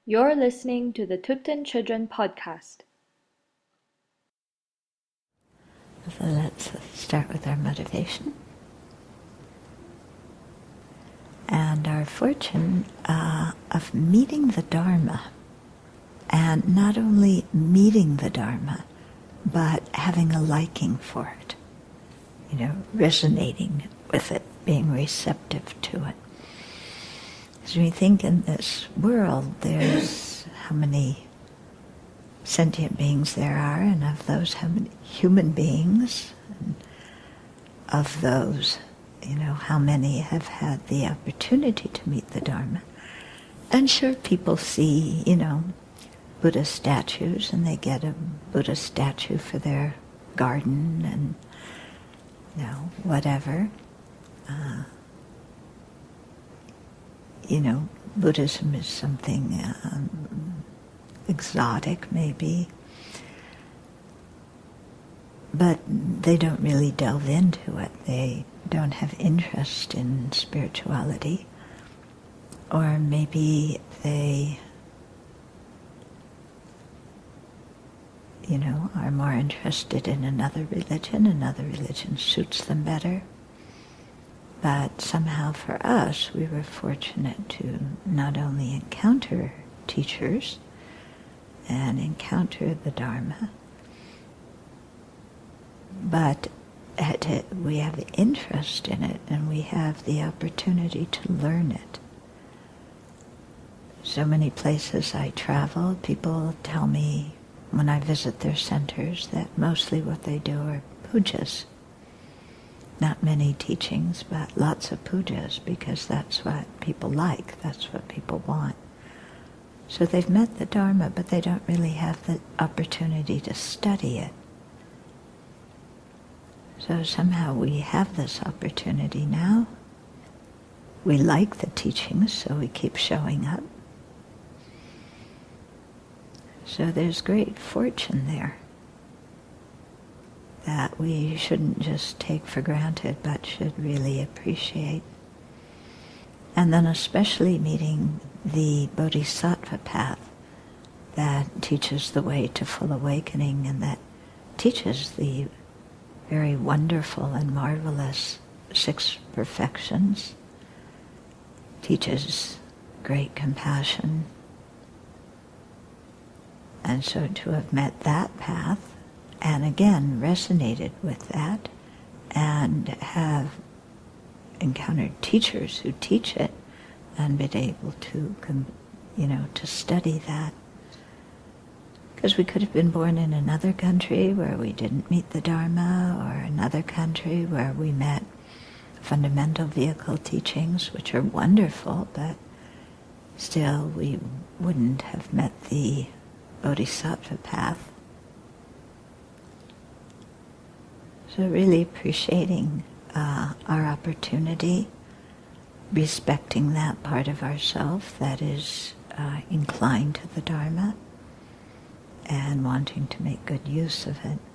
You're listening to the Tuten Children Podcast. So let's start with our motivation. And our fortune of meeting the Dharma. And not only meeting the Dharma, but having a liking for it. Resonating with it, being receptive to it. As we think in this world, there's how many sentient beings there are, and of those how many human beings, and of those, how many have had the opportunity to meet the Dharma. And sure, people see, Buddha statues, and they get a Buddha statue for their garden, and, whatever. Buddhism is something exotic, maybe. But they don't really delve into it. They don't have interest in spirituality. Or maybe they, are more interested in another religion suits them better. But somehow for us, we were fortunate to not only encounter teachers and encounter the Dharma, but we have interest in it, and we have the opportunity to learn it. So many places I travel, people tell me when I visit their centers that mostly what they do are pujas. Not many teachings, but lots of pujas, because that's what people like, that's what people want. So they've met the Dharma, but they don't really have the opportunity to study it. So somehow we have this opportunity now. We like the teachings, so we keep showing up. So there's great fortune there that we shouldn't just take for granted, but should really appreciate. And then especially meeting the Bodhisattva path that teaches the way to full awakening, and that teaches the very wonderful and marvelous six perfections, teaches great compassion. And so to have met that path, and again resonated with that, and have encountered teachers who teach it, and been able to, to study that. Because we could have been born in another country where we didn't meet the Dharma, or another country where we met fundamental vehicle teachings, which are wonderful, but still we wouldn't have met the Bodhisattva path. So really appreciating our opportunity, respecting that part of ourself that is inclined to the Dharma, and wanting to make good use of it.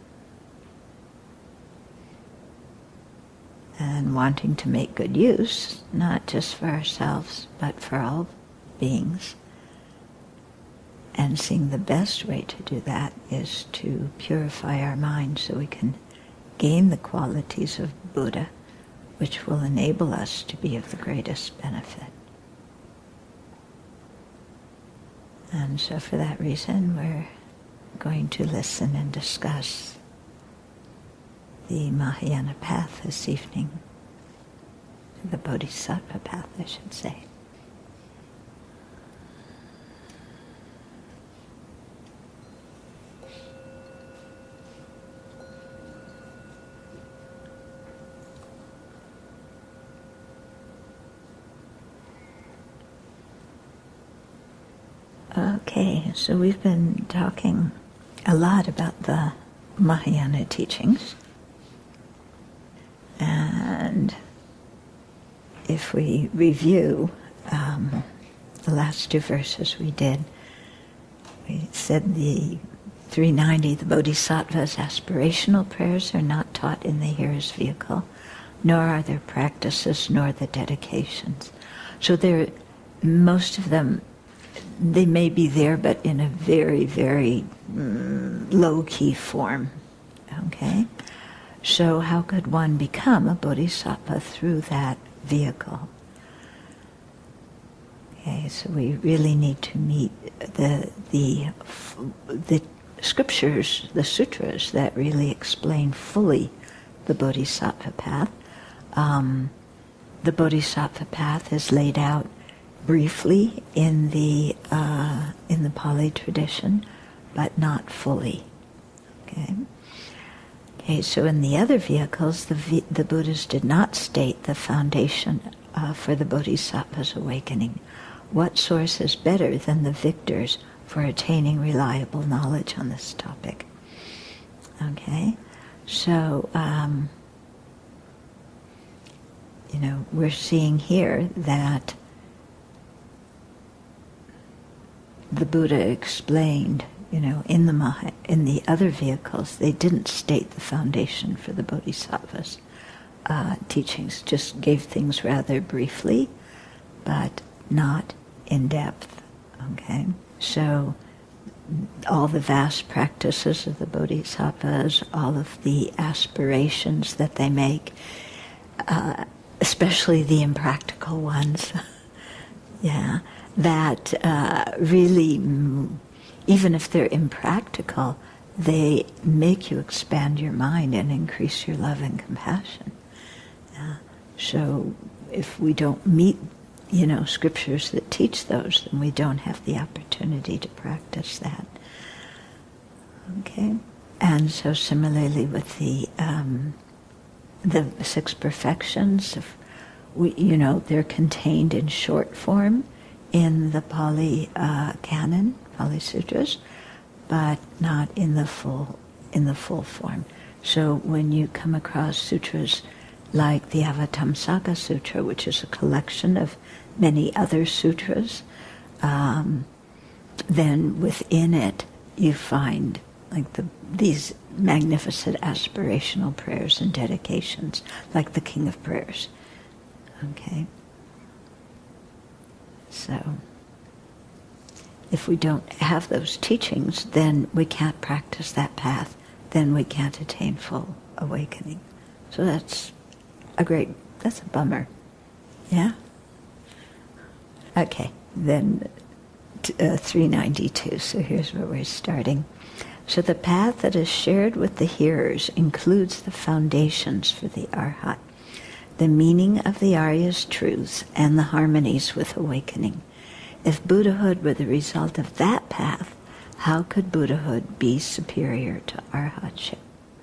And wanting to make good use, not just for ourselves, but for all beings. And seeing the best way to do that is to purify our mind so we can gain the qualities of Buddha, which will enable us to be of the greatest benefit. And so for that reason, we're going to listen and discuss the Mahayana path this evening, the Bodhisattva path, I should say. Okay, so we've been talking a lot about the Mahayana teachings. And if we review the last two verses we did, we said the 390, the Bodhisattva's aspirational prayers are not taught in the hearer's vehicle, nor are their practices, nor the dedications. So most of them they may be there, but in a very, very low-key form. Okay? So how could one become a bodhisattva through that vehicle? Okay, so we really need to meet the scriptures, the sutras that really explain fully the bodhisattva path. The bodhisattva path is laid out briefly in the Pali tradition, but not fully. Okay. Okay. So in the other vehicles, the Buddhas did not state the foundation for the bodhisattva's awakening. What source is better than the victors for attaining reliable knowledge on this topic? Okay. So we're seeing here that the Buddha explained, in the other vehicles, they didn't state the foundation for the Bodhisattva's teachings, just gave things rather briefly, but not in depth. Okay, so all the vast practices of the Bodhisattvas, all of the aspirations that they make, especially the impractical ones, yeah, that really, even if they're impractical, they make you expand your mind and increase your love and compassion. So if we don't meet, scriptures that teach those, then we don't have the opportunity to practice that. Okay? And so similarly with the 6 perfections, they're contained in short form in the Pali canon, Pali Sutras, but not in the full form. So when you come across sutras like the Avatamsaka Sutra, which is a collection of many other sutras, then within it you find like these magnificent aspirational prayers and dedications, like the King of Prayers. Okay? So, if we don't have those teachings, then we can't practice that path, then we can't attain full awakening. So that's a bummer. Yeah? Okay, then 392, so here's where we're starting. So the path that is shared with the hearers includes the foundations for the Arhat, the meaning of the Arya's truths, and the harmonies with awakening. If Buddhahood were the result of that path, how could Buddhahood be superior to Arhatship?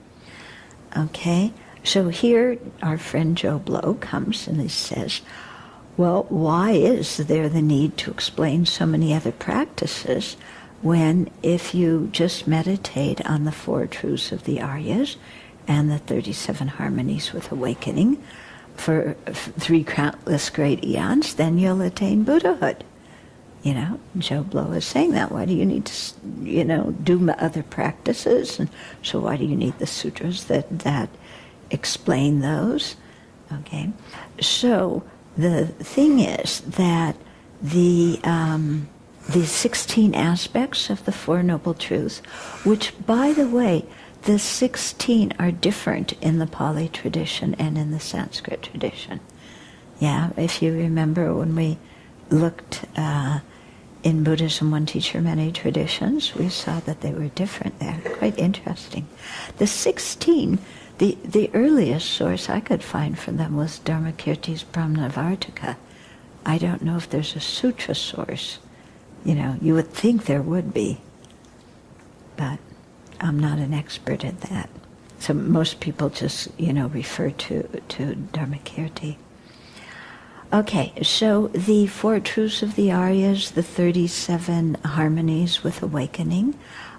Okay, so here our friend Joe Blow comes and he says, well, why is there the need to explain so many other practices when if you just meditate on the 4 truths of the Aryas and the 37 harmonies with awakening for 3 countless great eons, then you'll attain Buddhahood? Joe Blow is saying that. Why do you need to, do other practices? And so why do you need the sutras that explain those? Okay. So the thing is that the 16 aspects of the 4 Noble Truths, which, by the way, the 16 are different in the Pali tradition and in the Sanskrit tradition. Yeah, if you remember when we looked in Buddhism, One Teacher, Many Traditions, we saw that they were different there. Quite interesting. The 16, the earliest source I could find for them was Dharmakirti's Brahmanavartika. I don't know if there's a sutra source. You would think there would be, but I'm not an expert at that. So most people just, refer to Dharmakirti. Okay, so the 4 truths of the Aryas, the 37 harmonies with awakening,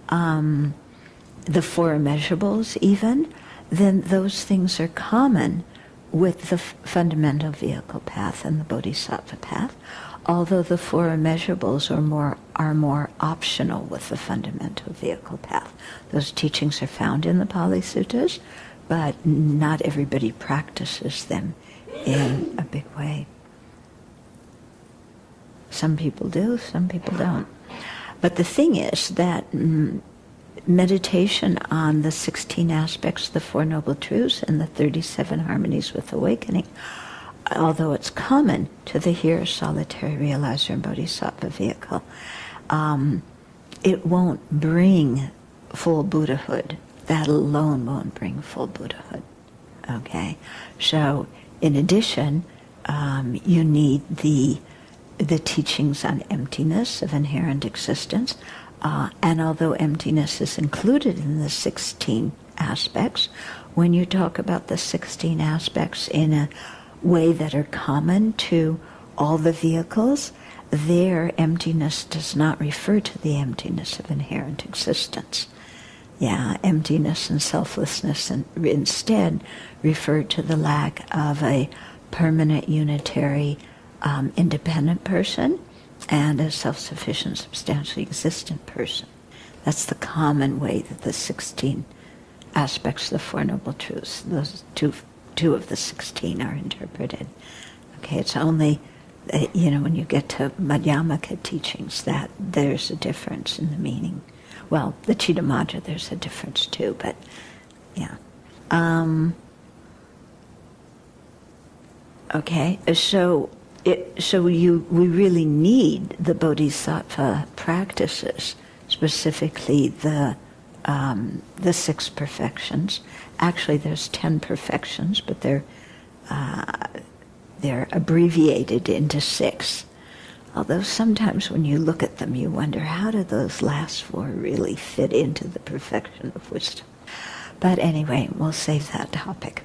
the 4 immeasurables even, then those things are common with the fundamental vehicle path and the Bodhisattva path, although the 4 immeasurables are more optional with the fundamental vehicle path. Those teachings are found in the Pali Suttas, but not everybody practices them in a big way. Some people do, some people don't. But the thing is that meditation on the 16 aspects of the Four Noble Truths and the 37 harmonies with awakening, although it's common to the here solitary realizer and bodhisattva vehicle, it won't bring full Buddhahood. That alone won't bring full Buddhahood. Okay? So, in addition, you need the teachings on emptiness of inherent existence, and although emptiness is included in the 16 aspects, when you talk about the 16 aspects in a way that are common to all the vehicles, their emptiness does not refer to the emptiness of inherent existence. Yeah, emptiness and selflessness instead refer to the lack of a permanent, unitary, independent person and a self-sufficient, substantially existent person. That's the common way that the 16 aspects of the Four Noble Truths, those two of the 16 are interpreted. Okay, it's only, when you get to Madhyamaka teachings that there's a difference in the meaning. Well, the Chittamatra, there's a difference too, but yeah. Okay, so we really need the bodhisattva practices, specifically the 6 perfections. Actually, there's 10 perfections, but they're abbreviated into 6. Although sometimes when you look at them, you wonder, how do those last 4 really fit into the perfection of wisdom? But anyway, we'll save that topic.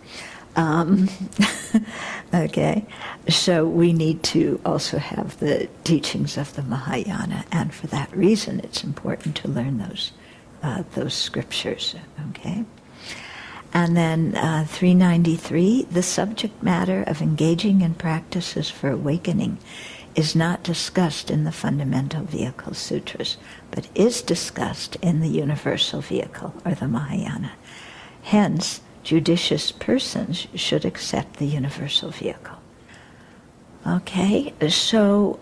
Okay, so we need to also have the teachings of the Mahayana, and for that reason it's important to learn those scriptures, okay? And then 393, the subject matter of engaging in practices for awakening is not discussed in the Fundamental Vehicle Sutras, but is discussed in the Universal Vehicle, or the Mahayana. Hence, judicious persons should accept the Universal Vehicle. Okay, so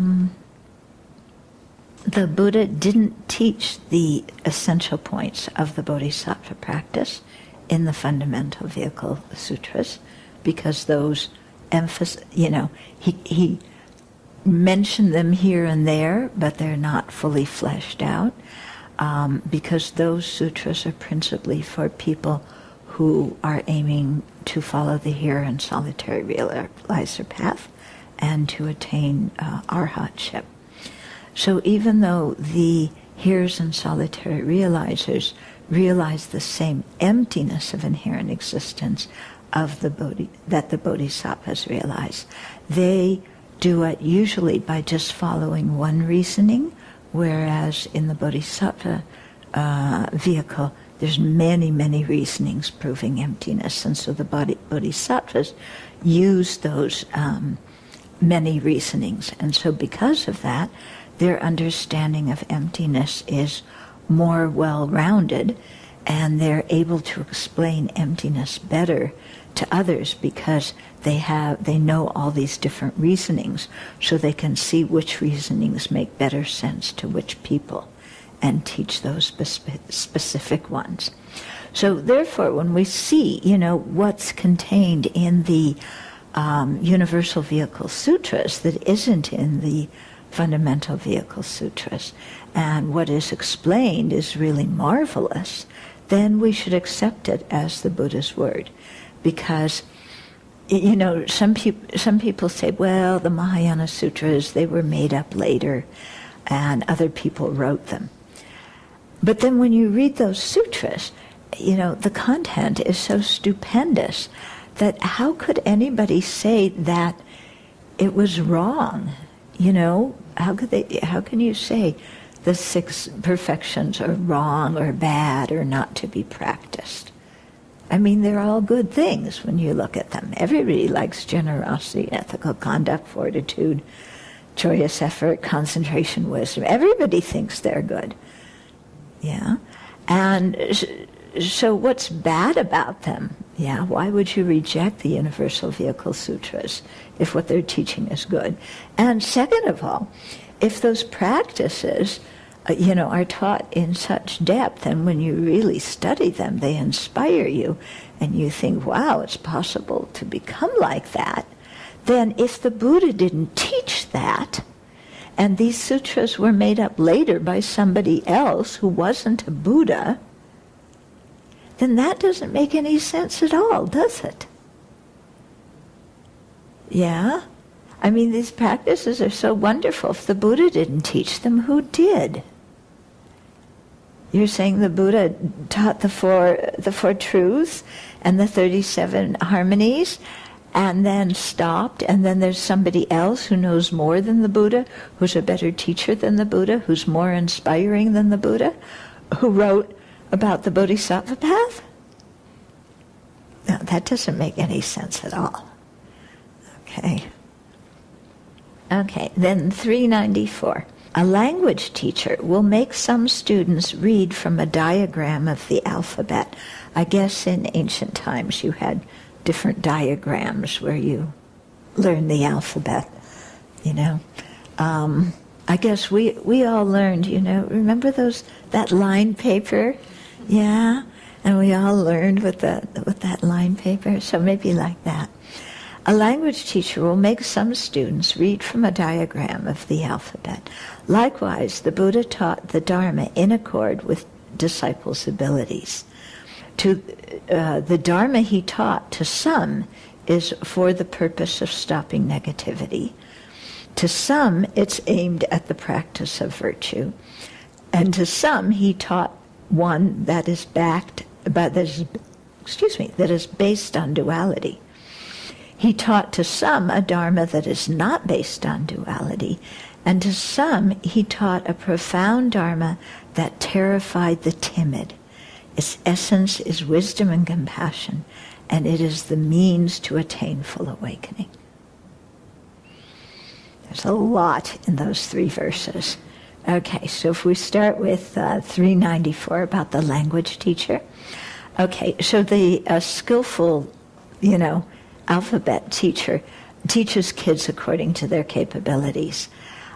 the Buddha didn't teach the essential points of the Bodhisattva practice in the Fundamental Vehicle Sutras, because those he mentioned them here and there, but they're not fully fleshed out, because those sutras are principally for people who are aiming to follow the here and solitary realizer path and to attain arhatship. So even though the heres and solitary realizers realize the same emptiness of inherent existence of that the bodhisattvas realize, they do it usually by just following one reasoning, whereas in the bodhisattva vehicle, there's many, many reasonings proving emptiness, and so the bodhisattvas use those many reasonings, and so because of that, their understanding of emptiness is more well-rounded, and they're able to explain emptiness better to others because they know all these different reasonings, so they can see which reasonings make better sense to which people and teach those specific ones. So therefore, when we see, what's contained in the Universal Vehicle Sutras that isn't in the Fundamental Vehicle Sutras, and what is explained is really marvelous, then we should accept it as the Buddha's word. Because, some people say, well, the Mahayana Sutras, they were made up later, and other people wrote them. But then when you read those sutras, the content is so stupendous that how could anybody say that it was wrong? How can you say the 6 perfections are wrong or bad or not to be practiced? I mean, they're all good things when you look at them. Everybody likes generosity, ethical conduct, fortitude, joyous effort, concentration, wisdom. Everybody thinks they're good. Yeah? And so what's bad about them? Yeah, why would you reject the Universal Vehicle Sutras if what they're teaching is good? And second of all, if those practices, are taught in such depth, and when you really study them, they inspire you, and you think, wow, it's possible to become like that, then if the Buddha didn't teach that, and these sutras were made up later by somebody else who wasn't a Buddha, then that doesn't make any sense at all, does it? Yeah? I mean, these practices are so wonderful. If the Buddha didn't teach them, who did? You're saying the Buddha taught the four truths and the 37 harmonies, and then stopped, and then there's somebody else who knows more than the Buddha, who's a better teacher than the Buddha, who's more inspiring than the Buddha, who wrote about the Bodhisattva path? No, that doesn't make any sense at all. Okay, then 394. A language teacher will make some students read from a diagram of the alphabet. I guess in ancient times you had different diagrams where you learn the alphabet, I guess we all learned, remember that line paper? Yeah, and we all learned with that line paper, so maybe like that. A language teacher will make some students read from a diagram of the alphabet. Likewise, the Buddha taught the Dharma in accord with disciples' abilities. The Dharma he taught to some is for the purpose of stopping negativity. To some, it's aimed at the practice of virtue. And to some, he taught one that is based on duality. He taught to some a Dharma that is not based on duality, and to some he taught a profound Dharma that terrified the timid. Its essence is wisdom and compassion, and it is the means to attain full awakening. There's a lot in those 3 verses. Okay, so if we start with 394 about the language teacher. Okay, so the skillful, alphabet teacher teaches kids according to their capabilities.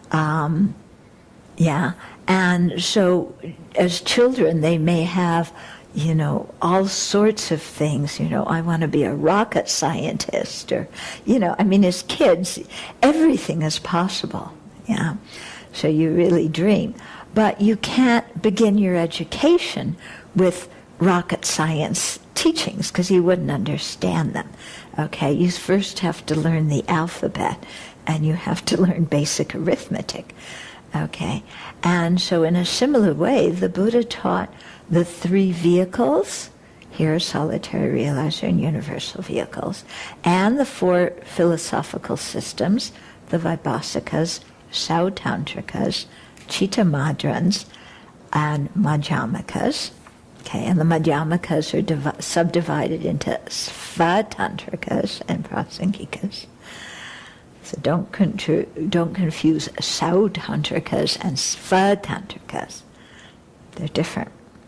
And so as children they may have, all sorts of things, I want to be a rocket scientist, or, as kids, everything is possible, yeah. So you really dream. But you can't begin your education with rocket science teachings because you wouldn't understand them. Okay, you first have to learn the alphabet, and you have to learn basic arithmetic. Okay, and so in a similar way, the Buddha taught the 3 vehicles, here solitary realizer and universal vehicles, and the 4 philosophical systems, the Vaibhasikas, Sautantrikas, Chittamadrans, and Madhyamikas. Okay, and the Madhyamikas are subdivided into Svatantrikas and Prasangikas. So don't confuse Sautantrikas and Svatantrikas. They're different.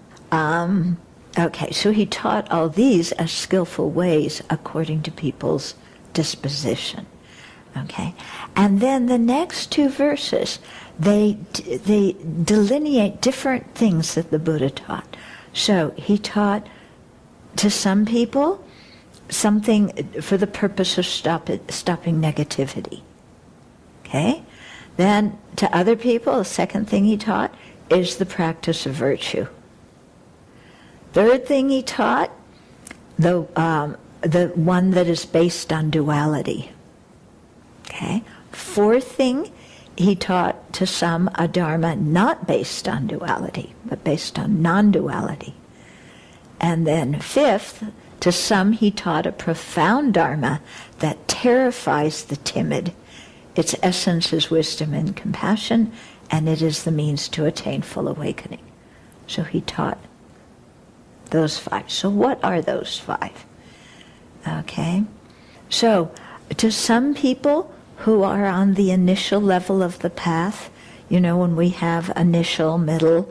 Okay, so he taught all these as skillful ways according to people's disposition. Okay, and then the next 2 verses, they delineate different things that the Buddha taught. So he taught to some people something for the purpose of stopping negativity. Okay, then to other people, the second thing he taught is the practice of virtue. Third thing he taught, the one that is based on duality. Okay. 4th thing, he taught to some a Dharma not based on duality, but based on non-duality. And then 5th, to some he taught a profound Dharma that terrifies the timid. Its essence is wisdom and compassion, and it is the means to attain full awakening. So he taught those 5. So what are those 5? Okay. So to some people who are on the initial level of the path, when we have initial, middle,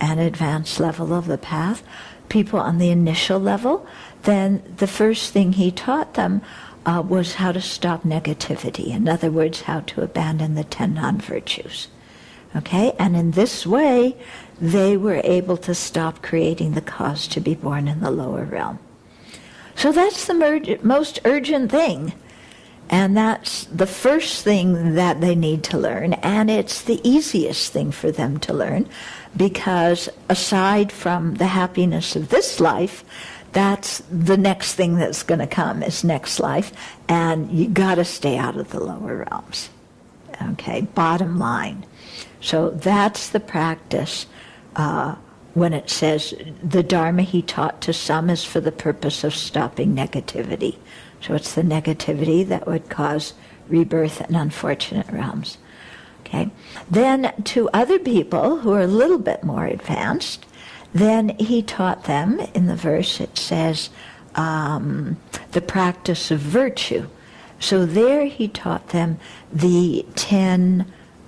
and advanced level of the path, people on the initial level, then the first thing he taught them was how to stop negativity. In other words, how to abandon the 10 non-virtues. Okay? And in this way, they were able to stop creating the cause to be born in the lower realm. So that's the most urgent thing. And that's the first thing that they need to learn. And it's the easiest thing for them to learn, because aside from the happiness of this life, that's the next thing that's going to come is next life, and you got to stay out of the lower realms. Okay, bottom line. So that's the practice when it says the Dharma he taught to some is for the purpose of stopping negativity. So it's the negativity that would cause rebirth in unfortunate realms. Okay. Then to other people who are a little bit more advanced, then he taught them, in the verse it says, the practice of virtue. So there he taught them the 10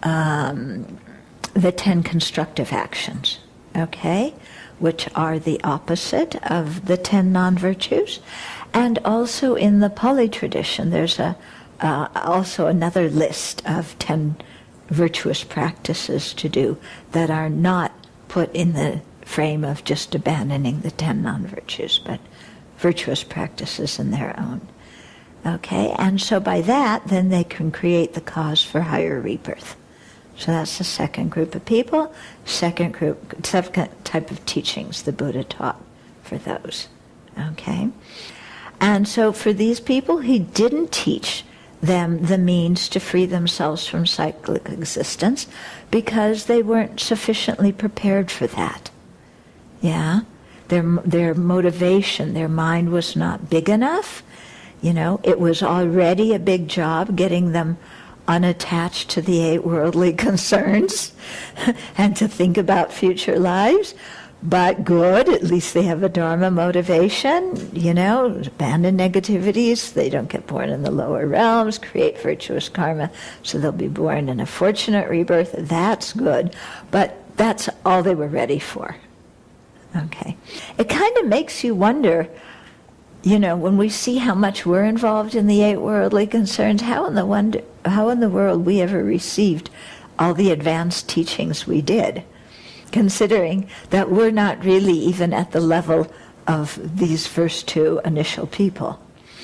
constructive actions, okay, which are the opposite of the 10 non-virtues. And also in the Pali tradition, there's also another list of 10 virtuous practices to do that are not put in the frame of just abandoning the 10 non-virtues, but virtuous practices in their own. Okay, and so by that, then they can create the cause for higher rebirth. So that's the second group of people, second type of teachings the Buddha taught for those. Okay, and so for these people, he didn't teach them the means to free themselves from cyclic existence because they weren't sufficiently prepared for that. Yeah, their motivation, their mind was not big enough. You know, it was already a big job getting them unattached to the 8 worldly concerns and to think about future lives. But good, at least they have a Dharma motivation, you know, abandon negativities, they don't get born in the lower realms, create virtuous karma, so they'll be born in a fortunate rebirth. That's good, but that's all they were ready for. Okay. It kind of makes you wonder, you know, when we see how much we're involved in the 8 worldly concerns, how in the world we ever received all the advanced teachings we did, considering that we're not really even at the level of these first 2 initial people.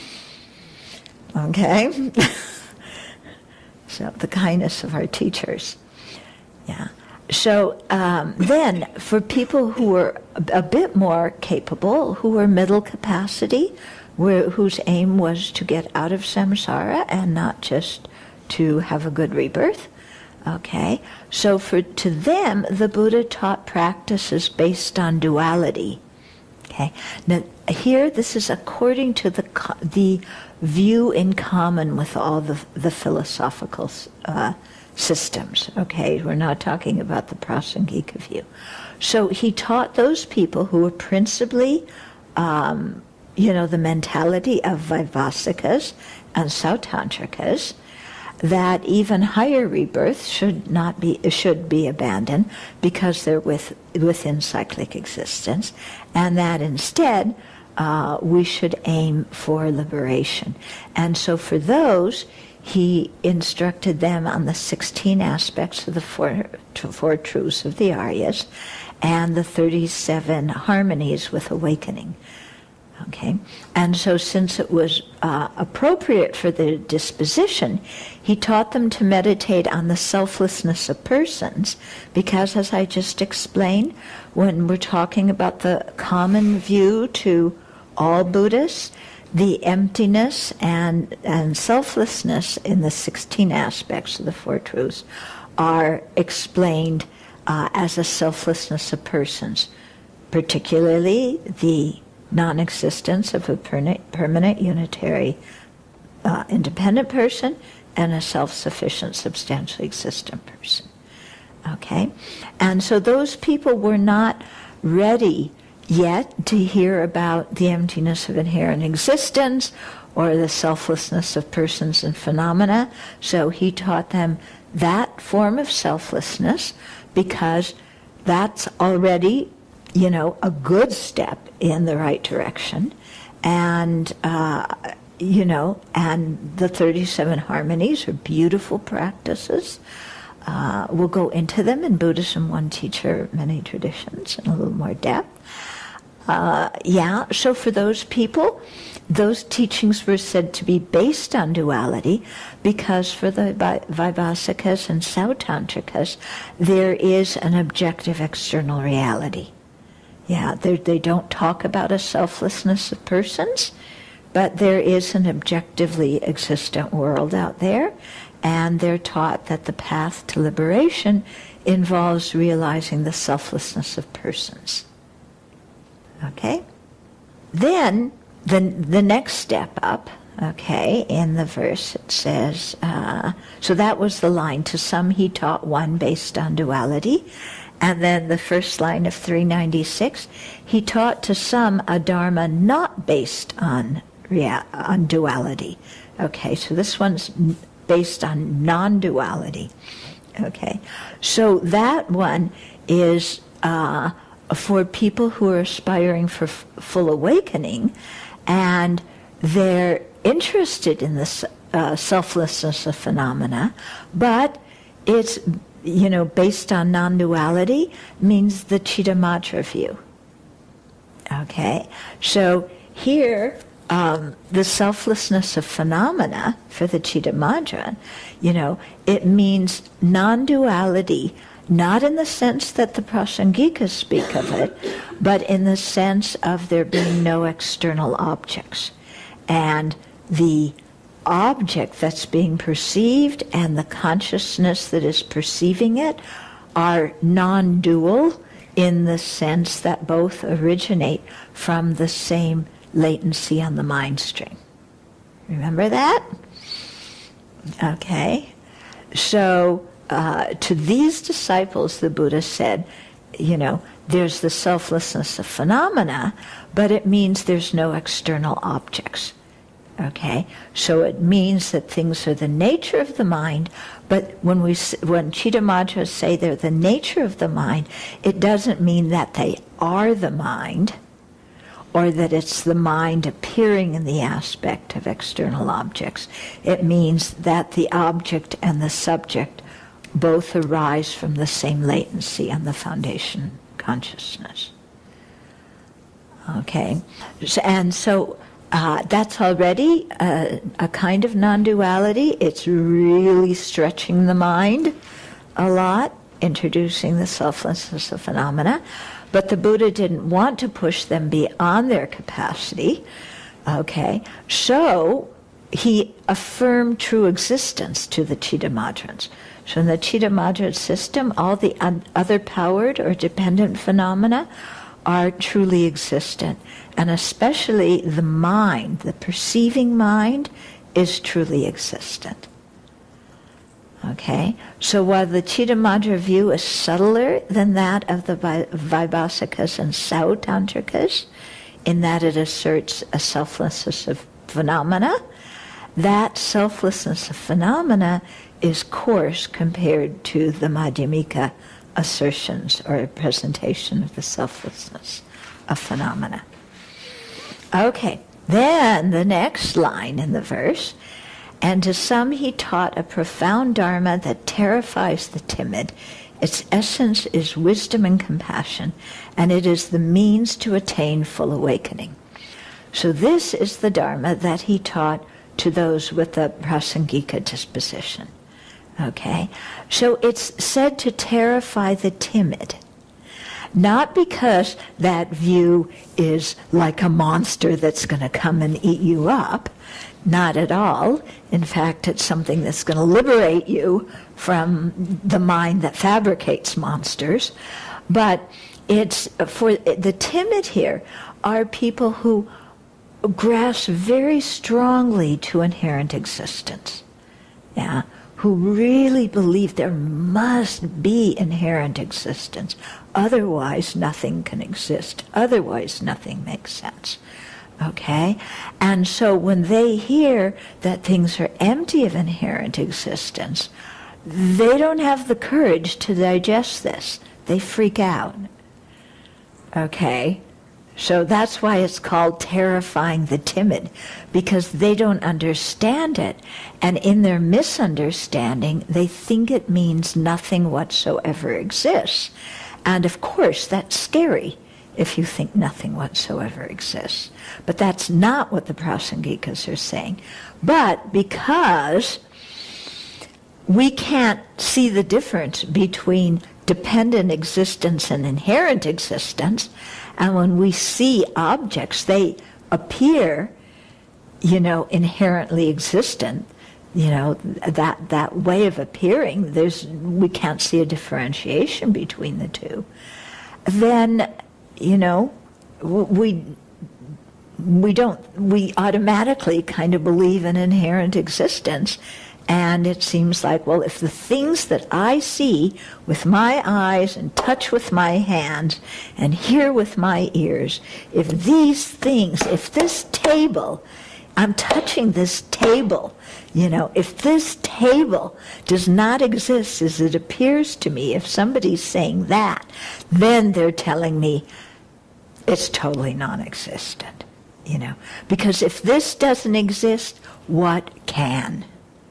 Okay? So the kindness of our teachers. Yeah. So then, for people who were a bit more capable, who were middle capacity, whose aim was to get out of samsara and not just to have a good rebirth, okay, so to them, the Buddha taught practices based on duality. Okay, now here this is according to the view in common with all the philosophical systems, okay? We're not talking about the Prasangika view. So he taught those people who were principally, the mentality of Vaibhasikas and Sautantrikas, that even higher rebirths should be abandoned because they're within cyclic existence, and that instead we should aim for liberation. And so for those, he instructed them on the 16 aspects of the four truths of the Aryas and the 37 harmonies with awakening. Okay, and so since it was appropriate for their disposition, he taught them to meditate on the selflessness of persons, because as I just explained, when we're talking about the common view to all Buddhists, the emptiness and selflessness in the 16 aspects of the Four Truths are explained as a selflessness of persons, particularly the non-existence of a permanent unitary independent person and a self-sufficient substantially existent person. Okay? And so those people were not ready yet to hear about the emptiness of inherent existence or the selflessness of persons and phenomena. So he taught them that form of selflessness because that's already, a good step in the right direction. And, and the 37 harmonies are beautiful practices. We'll go into them in Buddhism, One Teacher, Many Traditions in a little more depth. So for those people, those teachings were said to be based on duality because for the Vaibhasikas and Sautantrikas, there is an objective external reality. They don't talk about a selflessness of persons, but there is an objectively existent world out there, and they're taught that the path to liberation involves realizing the selflessness of persons. Okay? Then, the next step up, in the verse it says, so that was the line, to some he taught one based on duality. And then the first line of 396, he taught to some a dharma not based on duality. Okay, so this one's based on non-duality. Okay, so that one is for people who are aspiring for full awakening, and they're interested in this selflessness of phenomena, but it's based on non-duality, means the Chittamatra view. Okay, so here, the selflessness of phenomena for the Chittamatra, it means non-duality, not in the sense that the Prasangikas speak of it, but in the sense of there being no external objects. And the object that's being perceived and the consciousness that is perceiving it are non-dual in the sense that both originate from the same latency on the mind stream. Remember that? Okay. So to these disciples, the Buddha said, there's the selflessness of phenomena, but it means there's no external objects. Okay, so it means that things are the nature of the mind, but when Chittamatras say they're the nature of the mind, it doesn't mean that they are the mind, or that it's the mind appearing in the aspect of external objects. It means that the object and the subject both arise from the same latency on the foundation consciousness. Okay, and so that's already a kind of non-duality. It's really stretching the mind a lot, introducing the selflessness of phenomena. But the Buddha didn't want to push them beyond their capacity. Okay, so he affirmed true existence to the Chittamatrans. So in the Chittamatrans system, all the other powered or dependent phenomena are truly existent. And especially the mind, the perceiving mind, is truly existent. Okay? So while the Chittamatra view is subtler than that of the Vaibhasikas and Sautantrikas, in that it asserts a selflessness of phenomena, that selflessness of phenomena is coarse compared to the Madhyamika assertions or presentation of the selflessness of phenomena. Okay, then the next line in the verse, and to some he taught a profound dharma that terrifies the timid. Its essence is wisdom and compassion, and it is the means to attain full awakening. So this is the dharma that he taught to those with a prasangika disposition. Okay, so it's said to terrify the timid. Not because that view is like a monster that's going to come and eat you up. Not at all. In fact, it's something that's going to liberate you from the mind that fabricates monsters. But it's for the timid here are people who grasp very strongly to inherent existence. Yeah. Who really believe there must be inherent existence. Otherwise, nothing can exist. Otherwise, nothing makes sense. Okay? And so when they hear that things are empty of inherent existence, they don't have the courage to digest this. they freak out. Okay? So that's why it's called terrifying the timid, because they don't understand it. And in their misunderstanding, they think it means nothing whatsoever exists. And of course, that's scary if you think nothing whatsoever exists. But that's not what the Prasangikas are saying. But because we can't see the difference between dependent existence and inherent existence, and when we see objects, they appear, inherently existent. That way of appearing, we can't see a differentiation between the two. Then, we automatically kind of believe in inherent existence. And it seems like, well, if the things that I see with my eyes and touch with my hands and hear with my ears, if this table, I'm touching this table, if this table does not exist as it appears to me, if somebody's saying that, then they're telling me it's totally non-existent, Because if this doesn't exist, what can?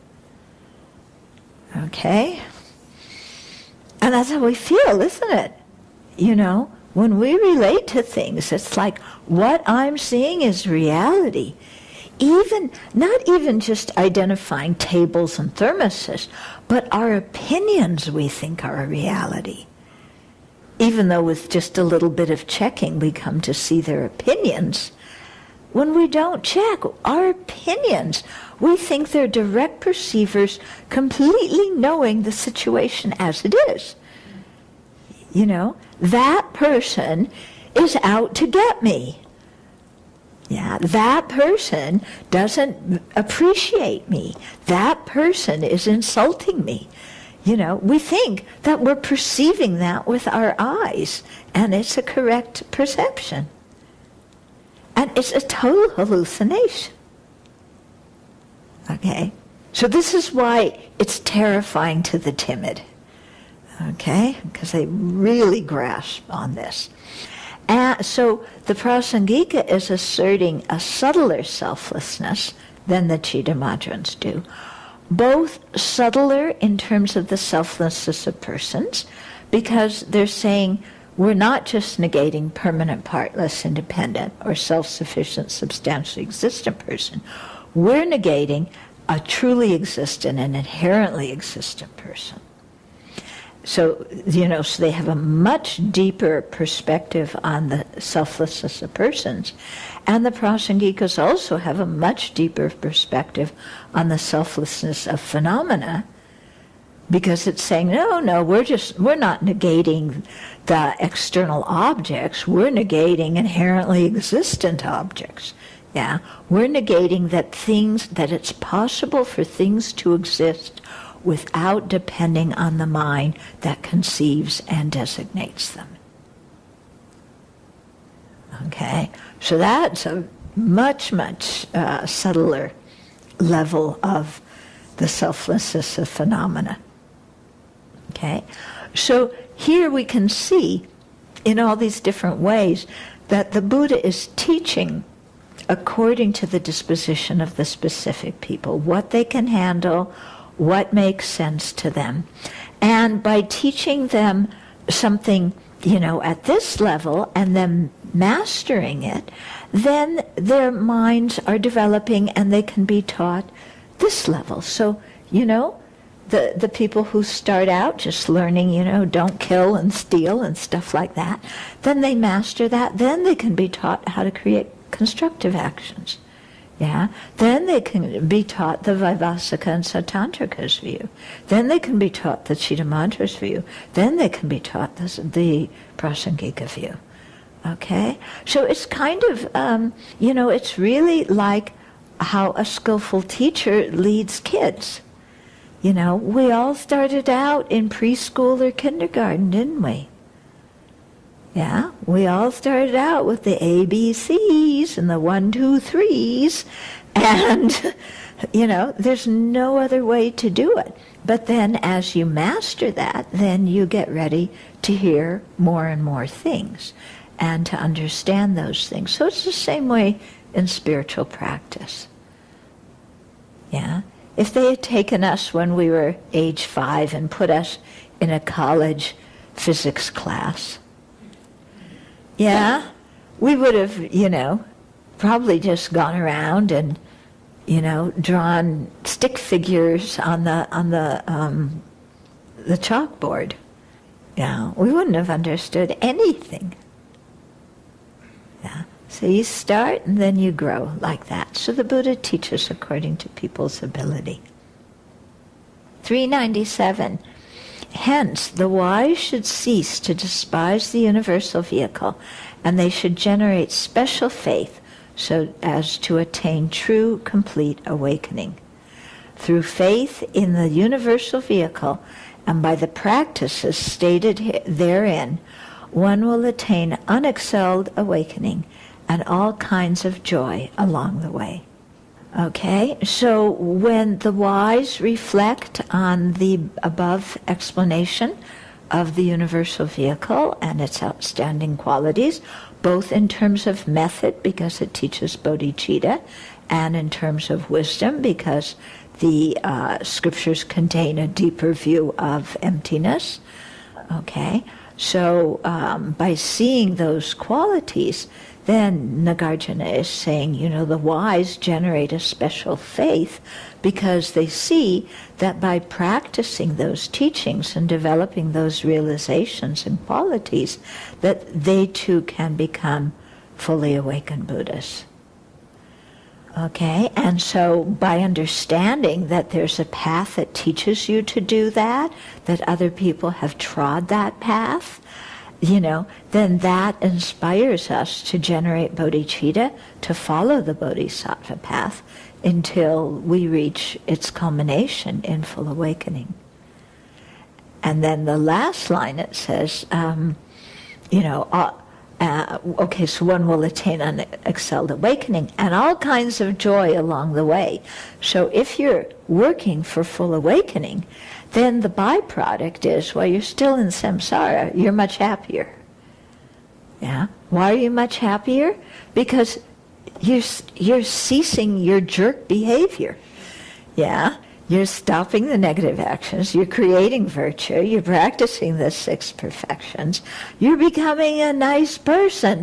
Okay? And that's how we feel, isn't it? When we relate to things, it's like what I'm seeing is reality. Not even just identifying tables and thermoses, but our opinions we think are a reality. Even though with just a little bit of checking we come to see their opinions, when we don't check our opinions, we think they're direct perceivers completely knowing the situation as it is. That person is out to get me. Yeah, that person doesn't appreciate me. That person is insulting me. We think that we're perceiving that with our eyes, and it's a correct perception. And it's a total hallucination. Okay? So this is why it's terrifying to the timid. Okay? Because they really grasp on this. And so the Prasangika is asserting a subtler selflessness than the Chittamatrans do. Both subtler in terms of the selflessness of persons, because they're saying we're not just negating permanent, partless, independent, or self-sufficient, substantially existent person. We're negating a truly existent and inherently existent person. So, so they have a much deeper perspective on the selflessness of persons. And the Prasangikas also have a much deeper perspective on the selflessness of phenomena, because it's saying, no, we're not negating the external objects, we're negating inherently existent objects. Yeah, we're negating that it's possible for things to exist without depending on the mind that conceives and designates them. Okay, so that's a much, much subtler level of the selflessness of phenomena. Okay, so here we can see in all these different ways that the Buddha is teaching according to the disposition of the specific people, what they can handle, what makes sense to them. And by teaching them something, at this level and then mastering it, then their minds are developing and they can be taught this level. So, the people who start out just learning, don't kill and steal and stuff like that, then they master that, then they can be taught how to create constructive actions. Yeah? Then they can be taught the Vaivasika and Sautantrika's view. Then they can be taught the Chittamatra's view. Then they can be taught the Prasangika view. Okay? So it's kind of, it's really like how a skillful teacher leads kids. We all started out in preschool or kindergarten, didn't we? Yeah, we all started out with the ABCs and the 1, 2, 3s, and There's no other way to do it. But then as you master that, then you get ready to hear more and more things and to understand those things. So it's the same way in spiritual practice. Yeah? If they had taken us when we were age 5 and put us in a college physics class, we would have, probably just gone around and, drawn stick figures on the chalkboard. We wouldn't have understood anything. Yeah. So you start and then you grow like that. So the Buddha teaches according to people's ability. 397. Hence, the wise should cease to despise the universal vehicle, and they should generate special faith so as to attain true, complete awakening. Through faith in the universal vehicle and by the practices stated therein, one will attain unexcelled awakening and all kinds of joy along the way. Okay, so when the wise reflect on the above explanation of the universal vehicle and its outstanding qualities, both in terms of method, because it teaches bodhicitta, and in terms of wisdom, because the scriptures contain a deeper view of emptiness. Okay, so by seeing those qualities, then Nagarjuna is saying, the wise generate a special faith because they see that by practicing those teachings and developing those realizations and qualities, that they too can become fully awakened Buddhas. Okay, and so by understanding that there's a path that teaches you to do that other people have trod that path, then that inspires us to generate bodhicitta, to follow the bodhisattva path until we reach its culmination in full awakening. And then the last line, it says, okay, so one will attain unexcelled awakening and all kinds of joy along the way. So if you're working for full awakening, then the byproduct is, while you're still in samsara, you're much happier. Yeah? Why are you much happier? Because you're ceasing your jerk behavior. Yeah? You're stopping the negative actions, you're creating virtue, you're practicing the 6 perfections, you're becoming a nice person.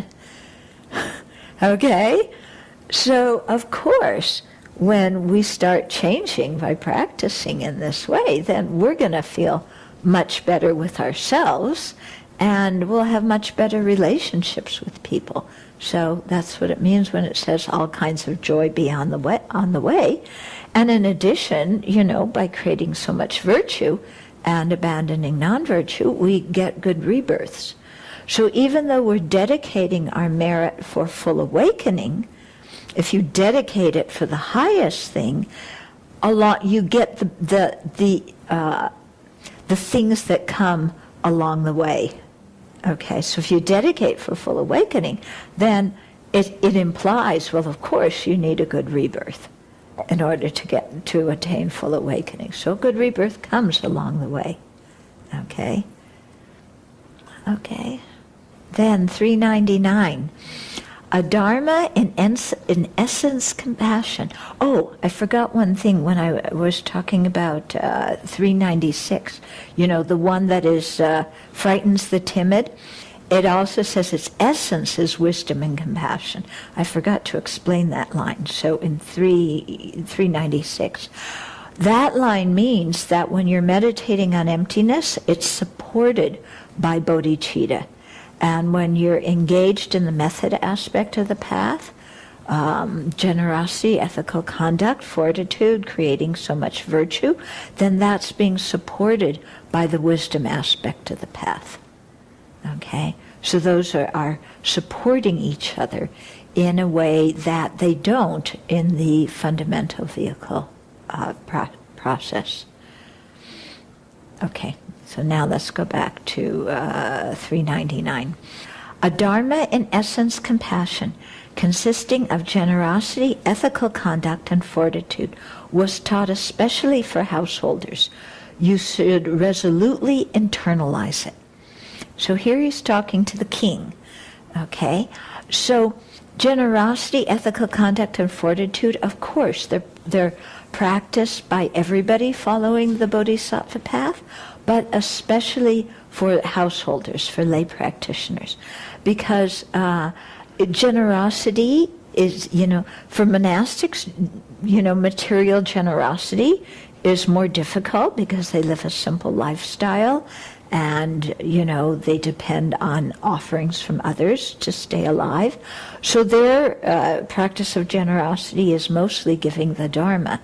Okay? So, of course, when we start changing by practicing in this way, then we're going to feel much better with ourselves, and we'll have much better relationships with people. So that's what it means when it says all kinds of joy be on the way. And in addition, by creating so much virtue and abandoning non-virtue, we get good rebirths. So even though we're dedicating our merit for full awakening, if you dedicate it for the highest thing, you get the things that come along the way. Okay, so if you dedicate for full awakening, then it implies, well, of course, you need a good rebirth in order to attain full awakening. So good rebirth comes along the way. Okay. Then 399. A dharma in essence compassion. Oh, I forgot one thing when I was talking about 396. The one that is frightens the timid. It also says its essence is wisdom and compassion. I forgot to explain that line. So in 396, that line means that when you're meditating on emptiness, it's supported by bodhicitta. And when you're engaged in the method aspect of the path, generosity, ethical conduct, fortitude, creating so much virtue, then that's being supported by the wisdom aspect of the path. Okay? So those are supporting each other in a way that they don't in the fundamental vehicle process. Okay. So now let's go back to 399. A dharma, in essence, compassion, consisting of generosity, ethical conduct, and fortitude, was taught especially for householders. You should resolutely internalize it. So here he's talking to the king, okay? So generosity, ethical conduct, and fortitude, of course, they're practiced by everybody following the Bodhisattva path, but especially for householders, for lay practitioners. Because generosity is, for monastics, material generosity is more difficult because they live a simple lifestyle and, they depend on offerings from others to stay alive. So their practice of generosity is mostly giving the Dharma,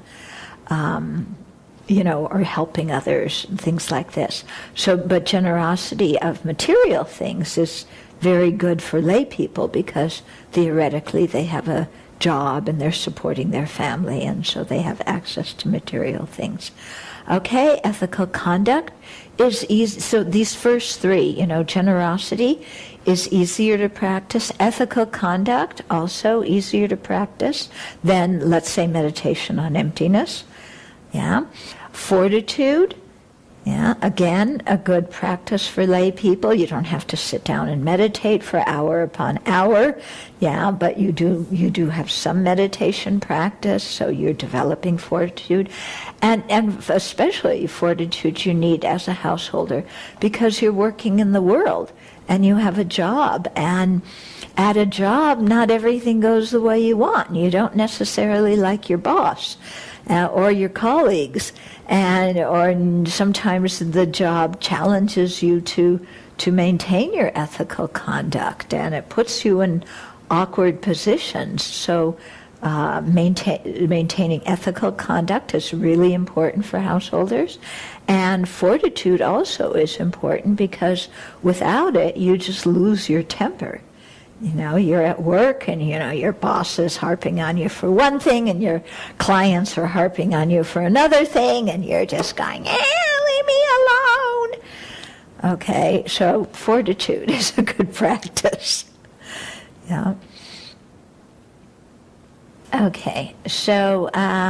or helping others, and things like this. So, but generosity of material things is very good for lay people because theoretically they have a job and they're supporting their family, and so they have access to material things. Okay, ethical conduct is easy. So these first three, generosity is easier to practice. Ethical conduct, also easier to practice than, let's say, meditation on emptiness. Yeah. Fortitude, again, a good practice for lay people. You don't have to sit down and meditate for hour upon hour, but you do have some meditation practice, so you're developing fortitude. And especially fortitude you need as a householder because you're working in the world and you have a job, and at a job not everything goes the way you want. You don't necessarily like your boss or your colleagues, or sometimes the job challenges you to maintain your ethical conduct, and it puts you in awkward positions. So maintaining ethical conduct is really important for householders, and fortitude also is important because without it you just lose your temper. You're at work and, your boss is harping on you for one thing and your clients are harping on you for another thing, and you're just going, leave me alone. Okay, so fortitude is a good practice. Yeah. Okay, so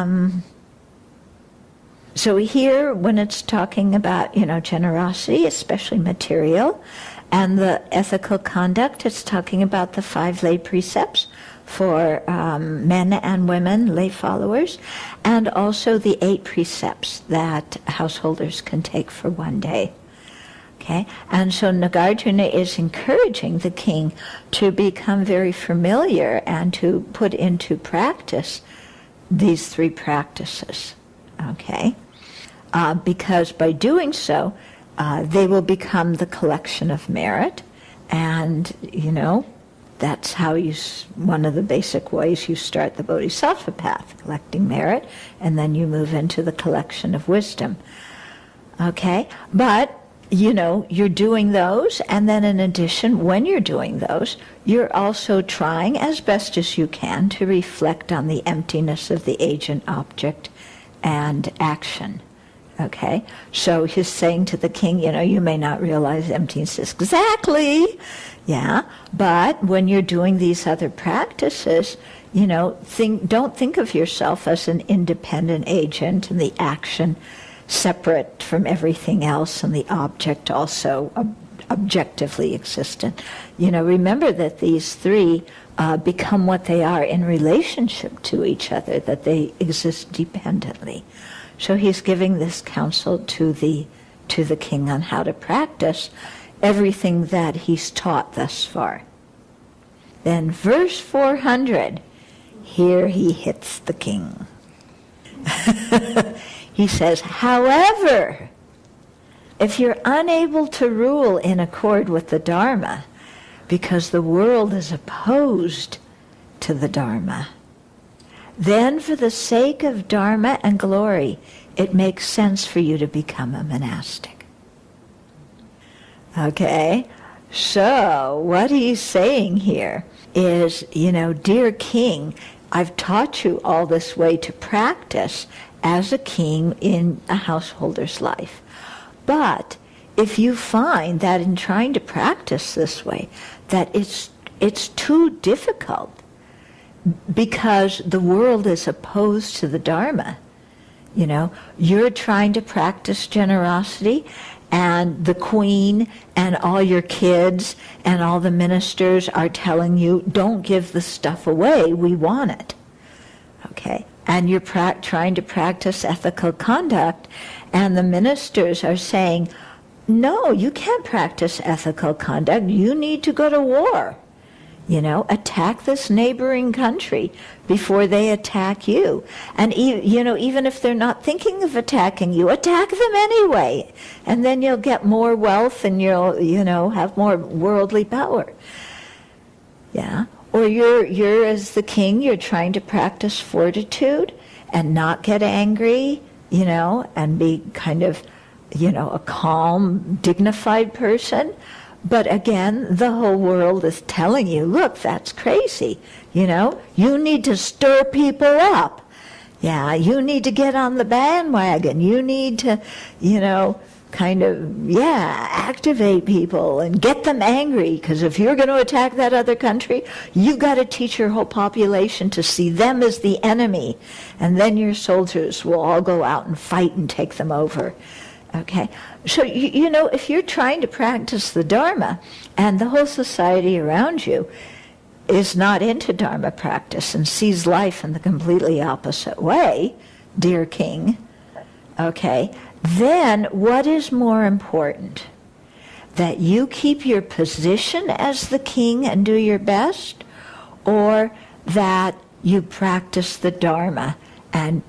here when it's talking about, generosity, especially material, and the ethical conduct, it's talking about the 5 lay precepts for men and women, lay followers, and also the 8 precepts that householders can take for one day. Okay, and so Nagarjuna is encouraging the king to become very familiar and to put into practice these 3 practices. Okay, because by doing so, they will become the collection of merit, and that's how one of the basic ways you start the Bodhisattva path, collecting merit, and then you move into the collection of wisdom. Okay, but you're doing those, and then in addition, when you're doing those, you're also trying as best as you can to reflect on the emptiness of the agent, object, and action. Okay, so he's saying to the king, you may not realize emptiness exactly, but when you're doing these other practices, don't think of yourself as an independent agent and the action separate from everything else and the object also objectively existent. Remember that these 3 become what they are in relationship to each other, that they exist dependently. So he's giving this counsel to the king on how to practice everything that he's taught thus far. Then verse 400, here he hits the king. He says, however, if you're unable to rule in accord with the Dharma because the world is opposed to the Dharma, then for the sake of Dharma and glory, it makes sense for you to become a monastic. Okay, so what he's saying here is, dear king, I've taught you all this way to practice as a king in a householder's life. But if you find that in trying to practice this way, that it's too difficult because the world is opposed to the Dharma, you're trying to practice generosity, and the queen and all your kids and all the ministers are telling you, don't give the stuff away, we want it. Okay? And you're trying to practice ethical conduct, and the ministers are saying, no, you can't practice ethical conduct, you need to go to war. Attack this neighboring country before they attack you. And, even if they're not thinking of attacking you, attack them anyway. And then you'll get more wealth and you'll, have more worldly power. Yeah. Or you're as the king, you're trying to practice fortitude and not get angry, and be kind of, a calm, dignified person. But again, the whole world is telling you, look, that's crazy. You need to stir people up. Yeah, you need to get on the bandwagon. You need to, activate people and get them angry. Because if you're going to attack that other country, you've got to teach your whole population to see them as the enemy. And then your soldiers will all go out and fight and take them over. Okay, so if you're trying to practice the Dharma and the whole society around you is not into Dharma practice and sees life in the completely opposite way, dear king, okay, then what is more important? That you keep your position as the king and do your best, or that you practice the Dharma and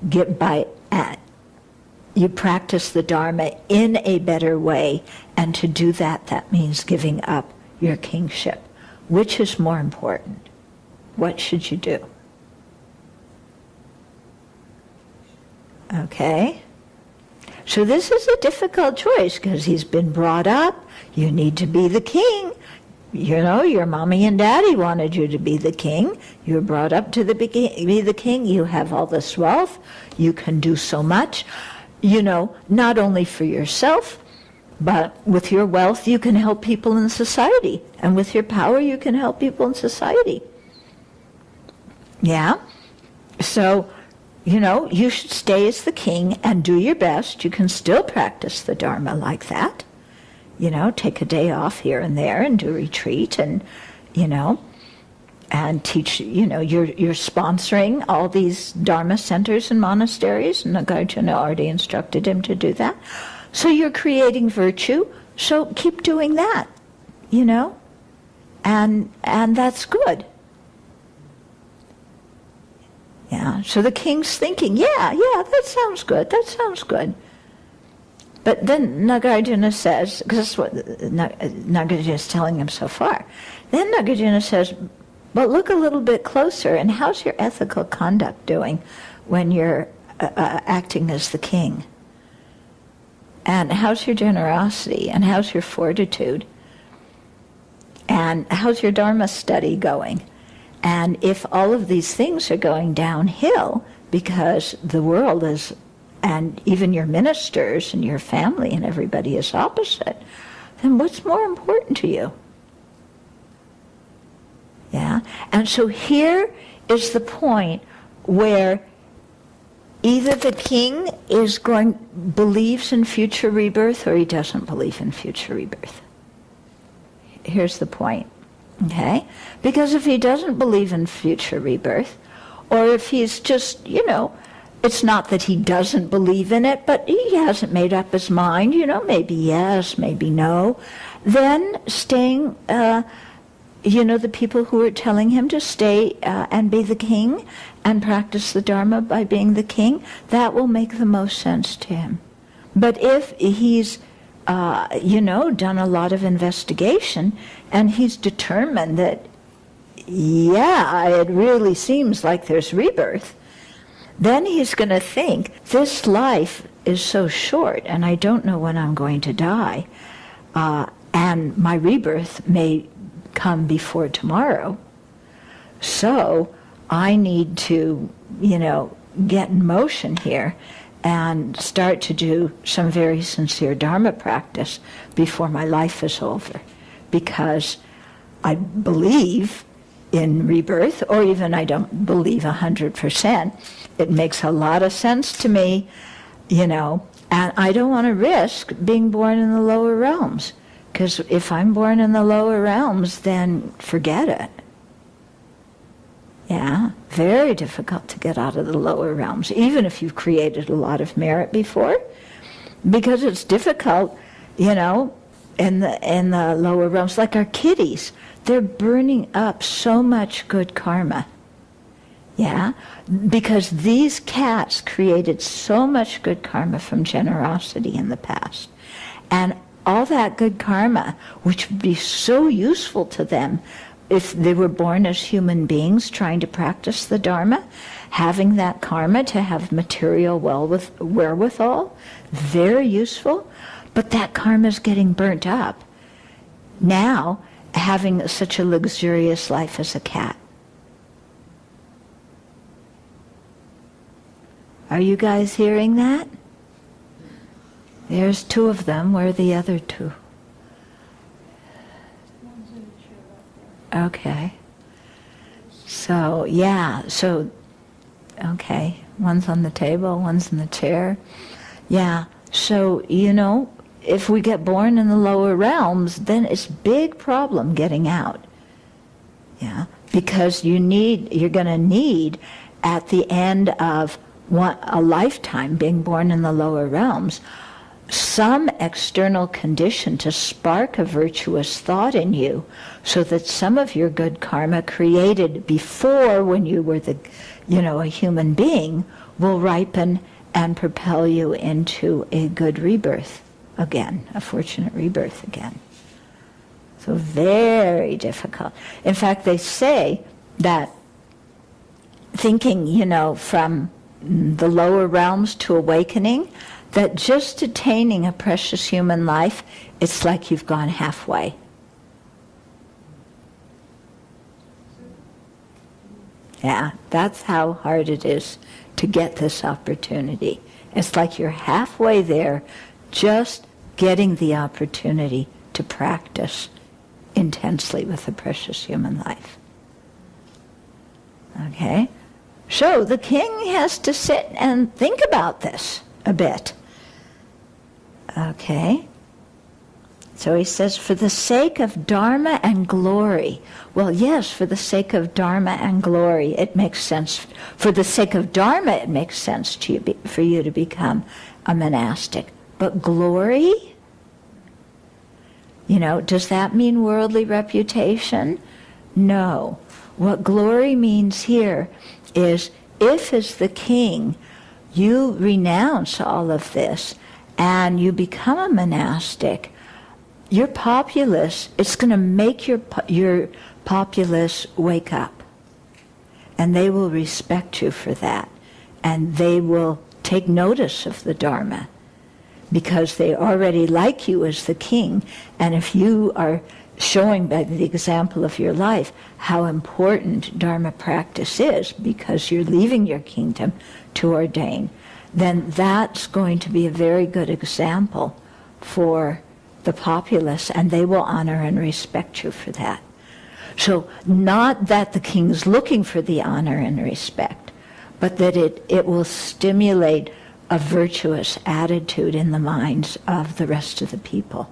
you practice the Dharma in a better way, and to do that means giving up your kingship. Which is more important? What should you do? Okay? So this is a difficult choice because he's been brought up. You need to be the king. Your mommy and daddy wanted you to be the king. You were brought up to be the king. You have all this wealth. You can do so much. Not only for yourself, but with your wealth you can help people in society. And with your power you can help people in society. Yeah? So, you should stay as the king and do your best. You can still practice the Dharma like that. Take a day off here and there and do retreat and, and teach, you're sponsoring all these Dharma centers and monasteries, and Nagarjuna already instructed him to do that. So you're creating virtue, so keep doing that, and that's good. Yeah, so the king's thinking, yeah, that sounds good. But then Nagarjuna says, because that's what Nagarjuna is telling him so far, then Nagarjuna says, but look a little bit closer, and how's your ethical conduct doing when you're acting as the king? And how's your generosity? And how's your fortitude? And how's your Dharma study going? And if all of these things are going downhill because the world is, and even your ministers and your family and everybody is opposite, then what's more important to you? Yeah, and so here is the point where either the king believes in future rebirth, or he doesn't believe in future rebirth. Here's the point, okay? Because if he doesn't believe in future rebirth, or if he's just, it's not that he doesn't believe in it, but he hasn't made up his mind, maybe yes, maybe no, then staying, the people who are telling him to stay and be the king and practice the Dharma by being the king, that will make the most sense to him. But if he's, done a lot of investigation and he's determined that, it really seems like there's rebirth, then he's going to think, this life is so short and I don't know when I'm going to die, and my rebirth may come before tomorrow. So I need to, get in motion here and start to do some very sincere Dharma practice before my life is over, because I believe in rebirth, or even I don't believe 100%. It makes a lot of sense to me, and I don't want to risk being born in the lower realms, because if I'm born in the lower realms, then forget it. Yeah, very difficult to get out of the lower realms, even if you've created a lot of merit before, because it's difficult, in the lower realms. Like our kitties, they're burning up so much good karma. Yeah, because these cats created so much good karma from generosity in the past. And all that good karma, which would be so useful to them if they were born as human beings trying to practice the Dharma, having that karma to have material wherewithal, very useful. But that karma is getting burnt up now, having such a luxurious life as a cat. Are you guys hearing that? There's two of them. Where are the other two? Okay. So, okay. One's on the table, one's in the chair. Yeah. So, if we get born in the lower realms, then it's big problem getting out. Yeah. Because you're going to need, at the end of a lifetime being born in the lower realms, some external condition to spark a virtuous thought in you, so that some of your good karma created before, when you were a human being, will ripen and propel you into a good rebirth again, a fortunate rebirth again. So very difficult. In fact, they say that thinking, from the lower realms to awakening, that just attaining a precious human life, it's like you've gone halfway. Yeah, that's how hard it is to get this opportunity. It's like you're halfway there, just getting the opportunity to practice intensely with the precious human life. Okay? So the king has to sit and think about this a bit. Okay? So he says, for the sake of Dharma and glory. Well, yes, for the sake of Dharma and glory, it makes sense. For the sake of Dharma, it makes sense for you to become a monastic. But glory? Does that mean worldly reputation? No. What glory means here is, if as the king you renounce all of this and you become a monastic, your populace, it's going to make your populace wake up. And they will respect you for that. And they will take notice of the Dharma, because they already like you as the king. And if you are showing by the example of your life how important Dharma practice is, because you're leaving your kingdom to ordain, then that's going to be a very good example for the populace, and they will honor and respect you for that. So not that the king's looking for the honor and respect, but that it will stimulate a virtuous attitude in the minds of the rest of the people.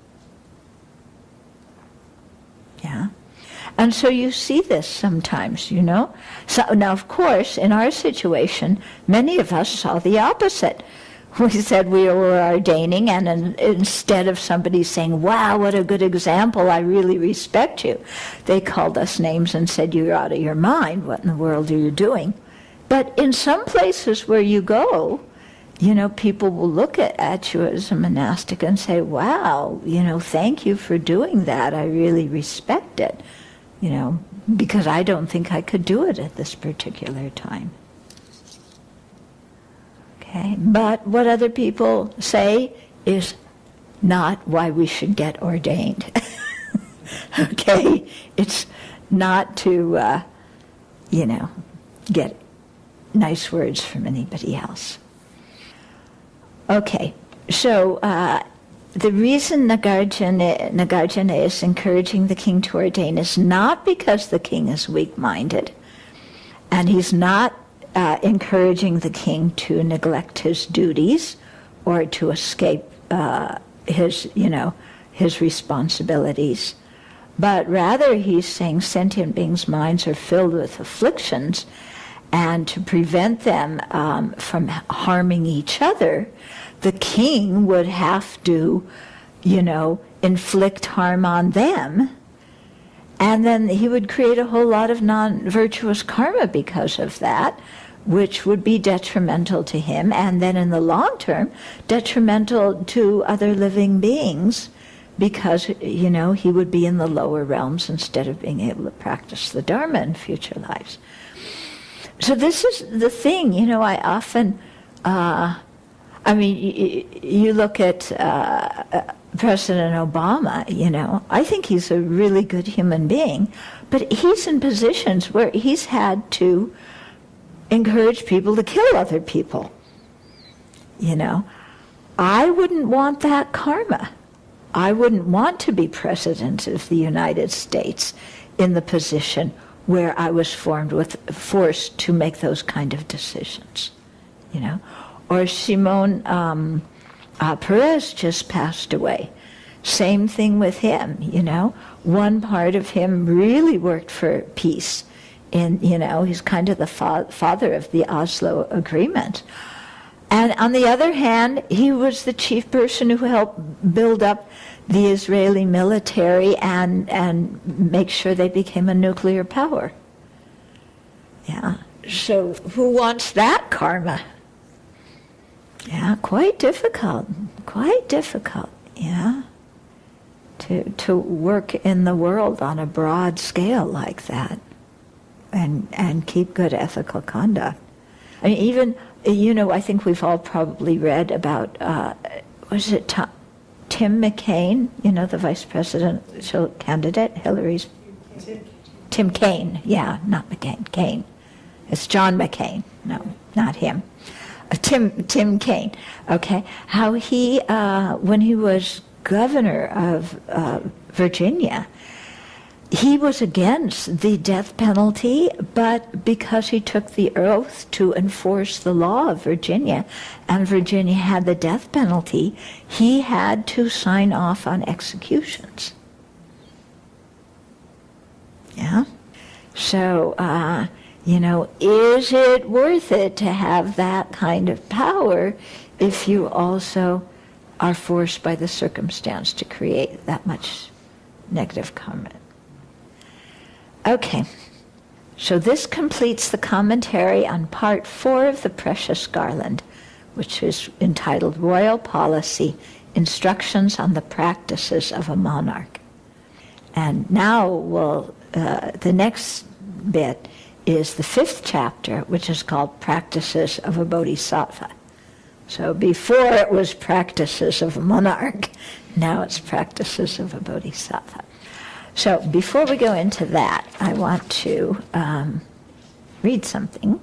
Yeah. And so you see this sometimes, So now, of course, in our situation, many of us saw the opposite. We said we were ordaining, and instead of somebody saying, wow, what a good example, I really respect you, they called us names and said, you're out of your mind, what in the world are you doing? But in some places where you go, people will look at you as a monastic and say, wow, thank you for doing that. I really respect it, because I don't think I could do it at this particular time. Okay, but what other people say is not why we should get ordained. Okay, it's not to, get nice words from anybody else. Okay, so the reason Nagarjuna is encouraging the king to ordain is not because the king is weak-minded, and he's not encouraging the king to neglect his duties or to escape his responsibilities, but rather he's saying sentient beings' minds are filled with afflictions, and to prevent them from harming each other, the king would have to, inflict harm on them, and then he would create a whole lot of non-virtuous karma because of that, which would be detrimental to him, and then in the long term, detrimental to other living beings, because, he would be in the lower realms instead of being able to practice the Dharma in future lives. So this is the thing, I often, you look at President Obama, I think he's a really good human being, but he's in positions where he's had to encourage people to kill other people. I wouldn't want that karma. I wouldn't want to be president of the United States in the position where I was forced to make those kind of decisions, Or Shimon Peres just passed away. Same thing with him, One part of him really worked for peace. And, he's kind of the father of the Oslo Agreement. And on the other hand, he was the chief person who helped build up the Israeli military and make sure they became a nuclear power. Yeah. So who wants that karma? Yeah, quite difficult. Yeah. To work in the world on a broad scale like that and keep good ethical conduct. I mean, even, I think we've all probably read about, was it Tim McCain, the vice presidential candidate, Hillary's? Tim Kaine, yeah, not McCain, Kaine. It's John McCain, no, not him. Tim Kaine, okay, how he, when he was governor of Virginia, he was against the death penalty, but because he took the oath to enforce the law of Virginia, and Virginia had the death penalty, he had to sign off on executions. Yeah? So, is it worth it to have that kind of power if you also are forced by the circumstance to create that much negative karma? Okay, so this completes the commentary on Part 4 of the Precious Garland, which is entitled Royal Policy, Instructions on the Practices of a Monarch. And now the next bit is the 5th chapter, which is called Practices of a Bodhisattva. So before it was Practices of a Monarch, now it's Practices of a Bodhisattva. So before we go into that, I want to read something.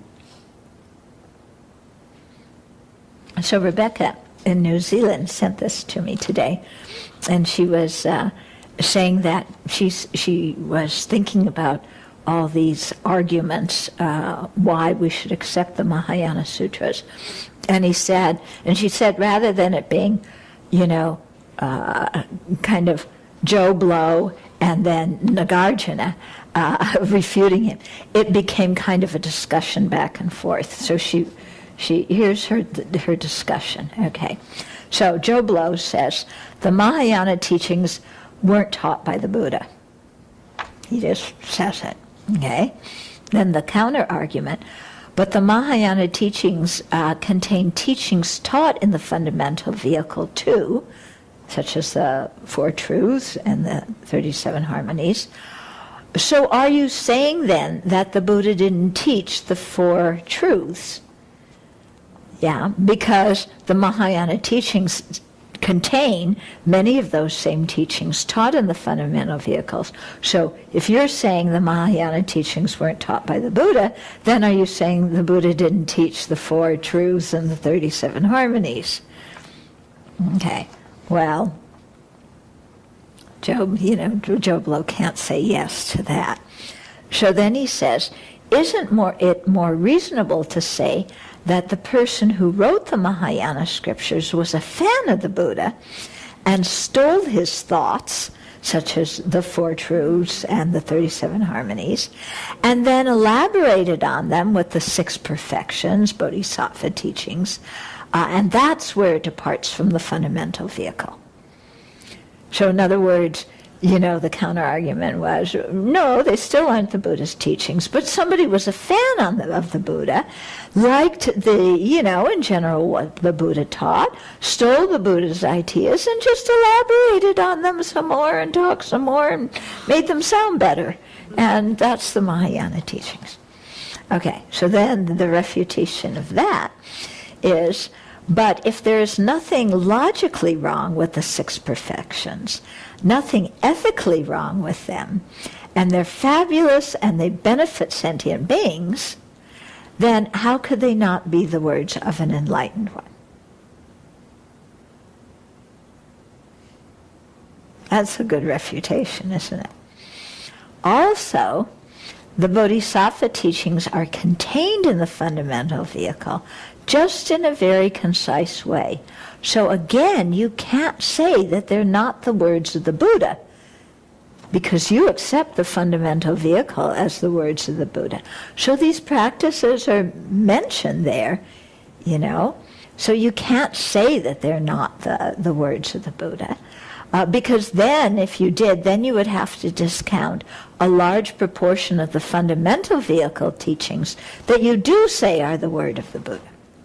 So Rebecca in New Zealand sent this to me today, and she was saying that she was thinking about all these arguments why we should accept the Mahayana Sutras. And she said, rather than it being, kind of Joe Blow and then Nagarjuna refuting him, it became kind of a discussion back and forth. So here's her discussion. Okay, so Joe Blow says the Mahayana teachings weren't taught by the Buddha. He just says it. Okay, then the counter argument. But the Mahayana teachings contain teachings taught in the fundamental vehicle too, such as the Four Truths and the 37 Harmonies. So are you saying then that the Buddha didn't teach the Four Truths? Yeah, because the Mahayana teachings contain many of those same teachings taught in the fundamental vehicles. So if you're saying the Mahayana teachings weren't taught by the Buddha, then are you saying the Buddha didn't teach the Four Truths and the 37 Harmonies? Okay, well, Job Low can't say yes to that. So then he says, isn't it more reasonable to say that the person who wrote the Mahayana scriptures was a fan of the Buddha and stole his thoughts, such as the Four Truths and the 37 Harmonies, and then elaborated on them with the Six Perfections, Bodhisattva teachings, and that's where it departs from the fundamental vehicle. So in other words, the counter-argument was, no, they still aren't the Buddha's teachings, but somebody was a fan of the Buddha, liked in general what the Buddha taught, stole the Buddha's ideas, and just elaborated on them some more and talked some more and made them sound better. And that's the Mahayana teachings. Okay, so then the refutation of that is, but if there is nothing logically wrong with the Six Perfections, nothing ethically wrong with them, and they're fabulous and they benefit sentient beings, then how could they not be the words of an enlightened one? That's a good refutation, isn't it? Also, the Bodhisattva teachings are contained in the fundamental vehicle just in a very concise way. So again, you can't say that they're not the words of the Buddha, because you accept the fundamental vehicle as the words of the Buddha. So these practices are mentioned there, So you can't say that they're not the words of the Buddha. Because then, if you did, then you would have to discount a large proportion of the fundamental vehicle teachings that you do say are the word of the Buddha.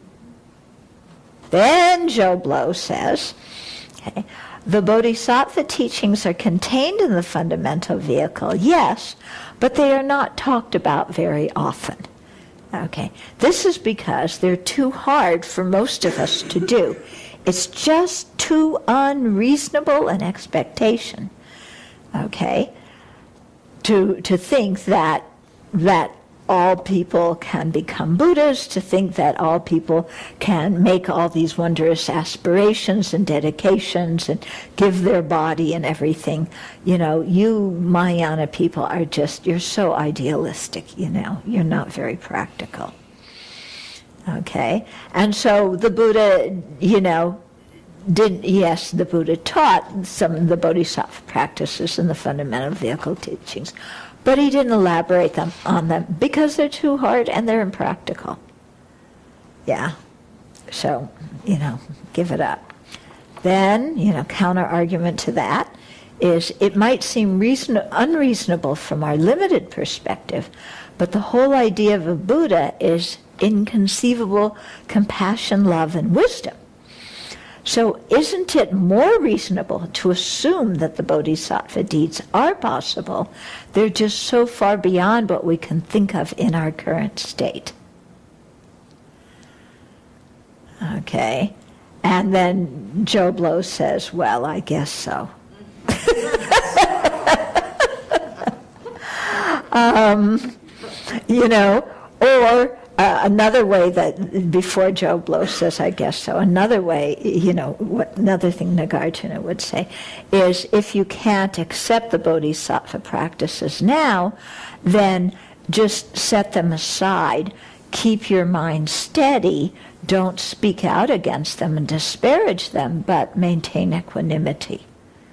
Then Job Low says, the Bodhisattva teachings are contained in the fundamental vehicle, yes, but they are not talked about very often. This is because they're too hard for most of us to do. It's just too unreasonable an expectation, to think that all people can become Buddhas, to think that all people can make all these wondrous aspirations and dedications and give their body and everything. You Mahayana people are you're so idealistic, you're not very practical. And so the Buddha, the Buddha taught some of the Bodhisattva practices and the fundamental vehicle teachings, but he didn't elaborate on them because they're too hard and they're impractical. So, give it up. Then, counter-argument to that is it might seem unreasonable from our limited perspective, but the whole idea of a Buddha is inconceivable compassion, love, and wisdom. So isn't it more reasonable to assume that the Bodhisattva deeds are possible? They're just so far beyond what we can think of in our current state. And then Job Low says, well, I guess so. Or another way that, before Job Low says, I guess so, another way, another thing Nagarjuna would say is, if you can't accept the Bodhisattva practices now, then just set them aside, keep your mind steady, don't speak out against them and disparage them, but maintain equanimity.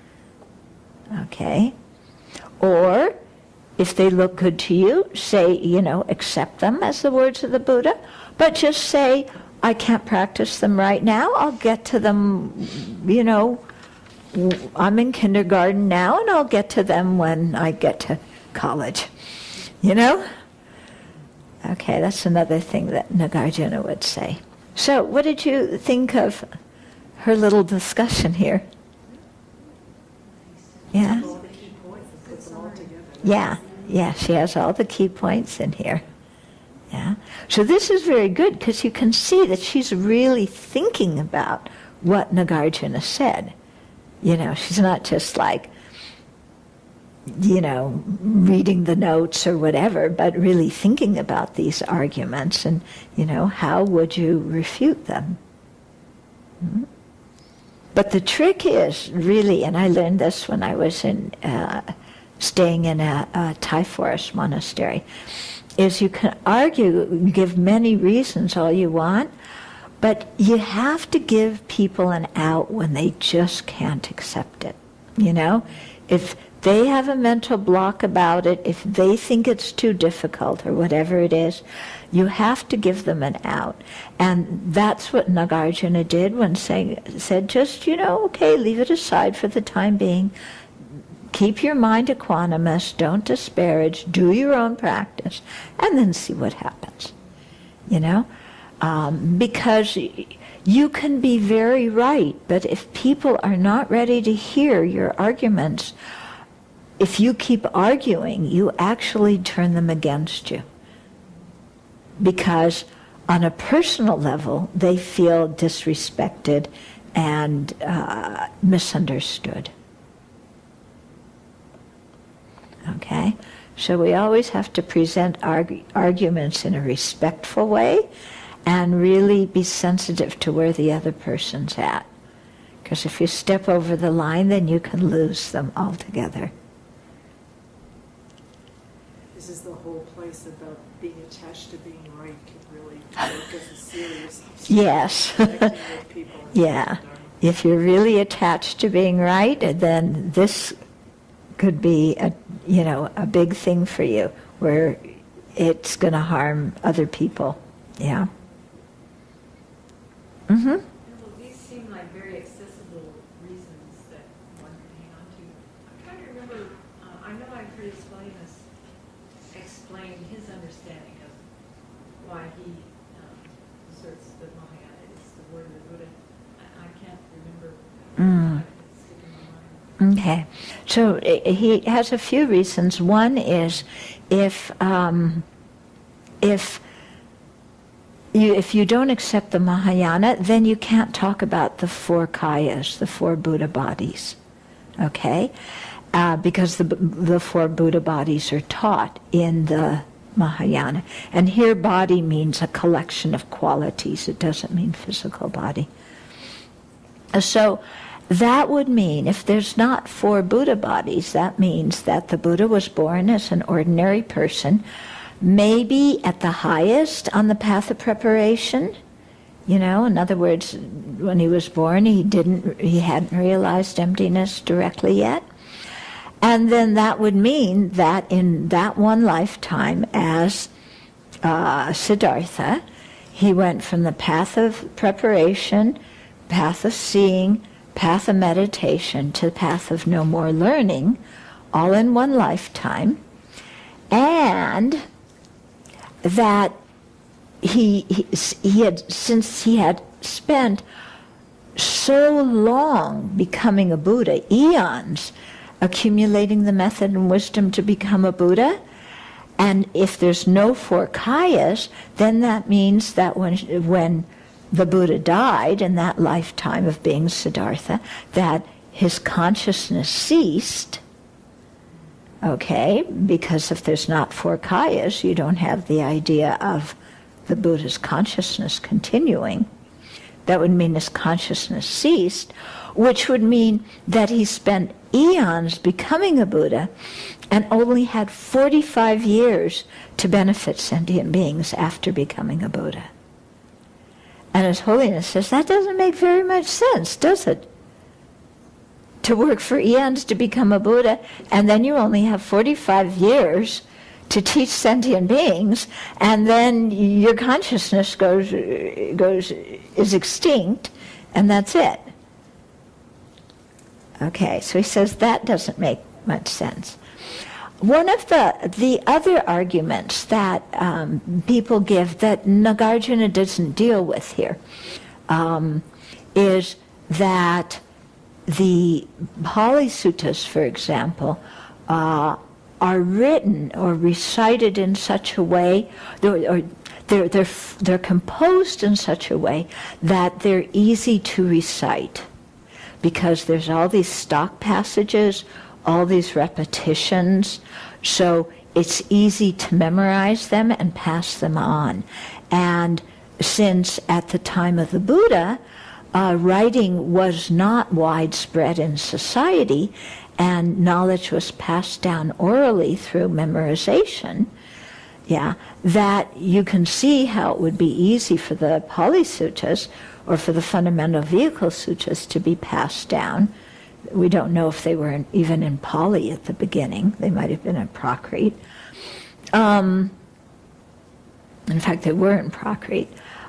Or, if they look good to you, say, accept them as the words of the Buddha, but just say, I can't practice them right now, I'll get to them, I'm in kindergarten now, and I'll get to them when I get to college. That's another thing that Nagarjuna would say. So, what did you think of her little discussion here? Yeah? Yeah, she has all the key points in here. So this is very good because you can see that she's really thinking about what Nagarjuna said. She's not just like, reading the notes or whatever, but really thinking about these arguments and, how would you refute them? But the trick is really, and I learned this when I was staying in a Thai forest monastery, is you can argue, give many reasons all you want, but you have to give people an out when they just can't accept it. You know, if they have a mental block about it, if they think it's too difficult or whatever it is, you have to give them an out. And that's what Nagarjuna did when said, just, okay, leave it aside for the time being. Keep your mind equanimous, don't disparage, do your own practice, and then see what happens. Because you can be very right, but if people are not ready to hear your arguments, if you keep arguing, you actually turn them against you. Because on a personal level, they feel disrespected and misunderstood. Okay? So we always have to present arguments in a respectful way and really be sensitive to where the other person's at. Because if you step over the line, then you can lose them altogether. This is the whole place about being attached to being right can really make us a serious yes. connecting with people. Yeah. If you're really attached to being right, then this could be a big thing for you, where it's going to harm other people. Yeah. Mm-hmm. Well, these seem like very accessible reasons that one can hang on to. I'm trying to remember, I know I've heard Swaminatha explain his understanding of why he asserts that Mahayana is the word of the Buddha. I can't remember. It's sticking in my mind. Okay. So he has a few reasons. One is if you don't accept the Mahayana, then you can't talk about the four kayas, the four Buddha bodies, okay? Because the four Buddha bodies are taught in the Mahayana. And here body means a collection of qualities. It doesn't mean physical body. So that would mean, if there's not four Buddha bodies, that means that the Buddha was born as an ordinary person, maybe at the highest on the path of preparation. In other words, when he was born, he hadn't realized emptiness directly yet. And then that would mean that in that one lifetime as Siddhartha, he went from the path of preparation, path of seeing, path of meditation, to the path of no more learning, all in one lifetime. And that he had spent so long becoming a Buddha, eons, accumulating the method and wisdom to become a Buddha. And if there's no four kayas, then that means that when the Buddha died in that lifetime of being Siddhartha, that his consciousness ceased. Okay, because if there's not four kayas, you don't have the idea of the Buddha's consciousness continuing. That would mean his consciousness ceased, which would mean that he spent eons becoming a Buddha and only had 45 years to benefit sentient beings after becoming a Buddha. And His Holiness says, that doesn't make very much sense, does it? To work for eons to become a Buddha, and then you only have 45 years to teach sentient beings, and then your consciousness is extinct, and that's it. Okay, so he says that doesn't make much sense. One of the other arguments that people give that Nagarjuna doesn't deal with here is that the Pali Suttas, for example, are written or recited in such a way, or they're composed in such a way that they're easy to recite, because there's all these stock passages, all these repetitions, so it's easy to memorize them and pass them on. And since at the time of the Buddha, writing was not widespread in society and knowledge was passed down orally through memorization, that you can see how it would be easy for the Pali Suttas or for the Fundamental Vehicle Suttas to be passed down. We don't know if they were even in Pali at the beginning. They might have been in Prakrit. In fact, they were in Prakrit.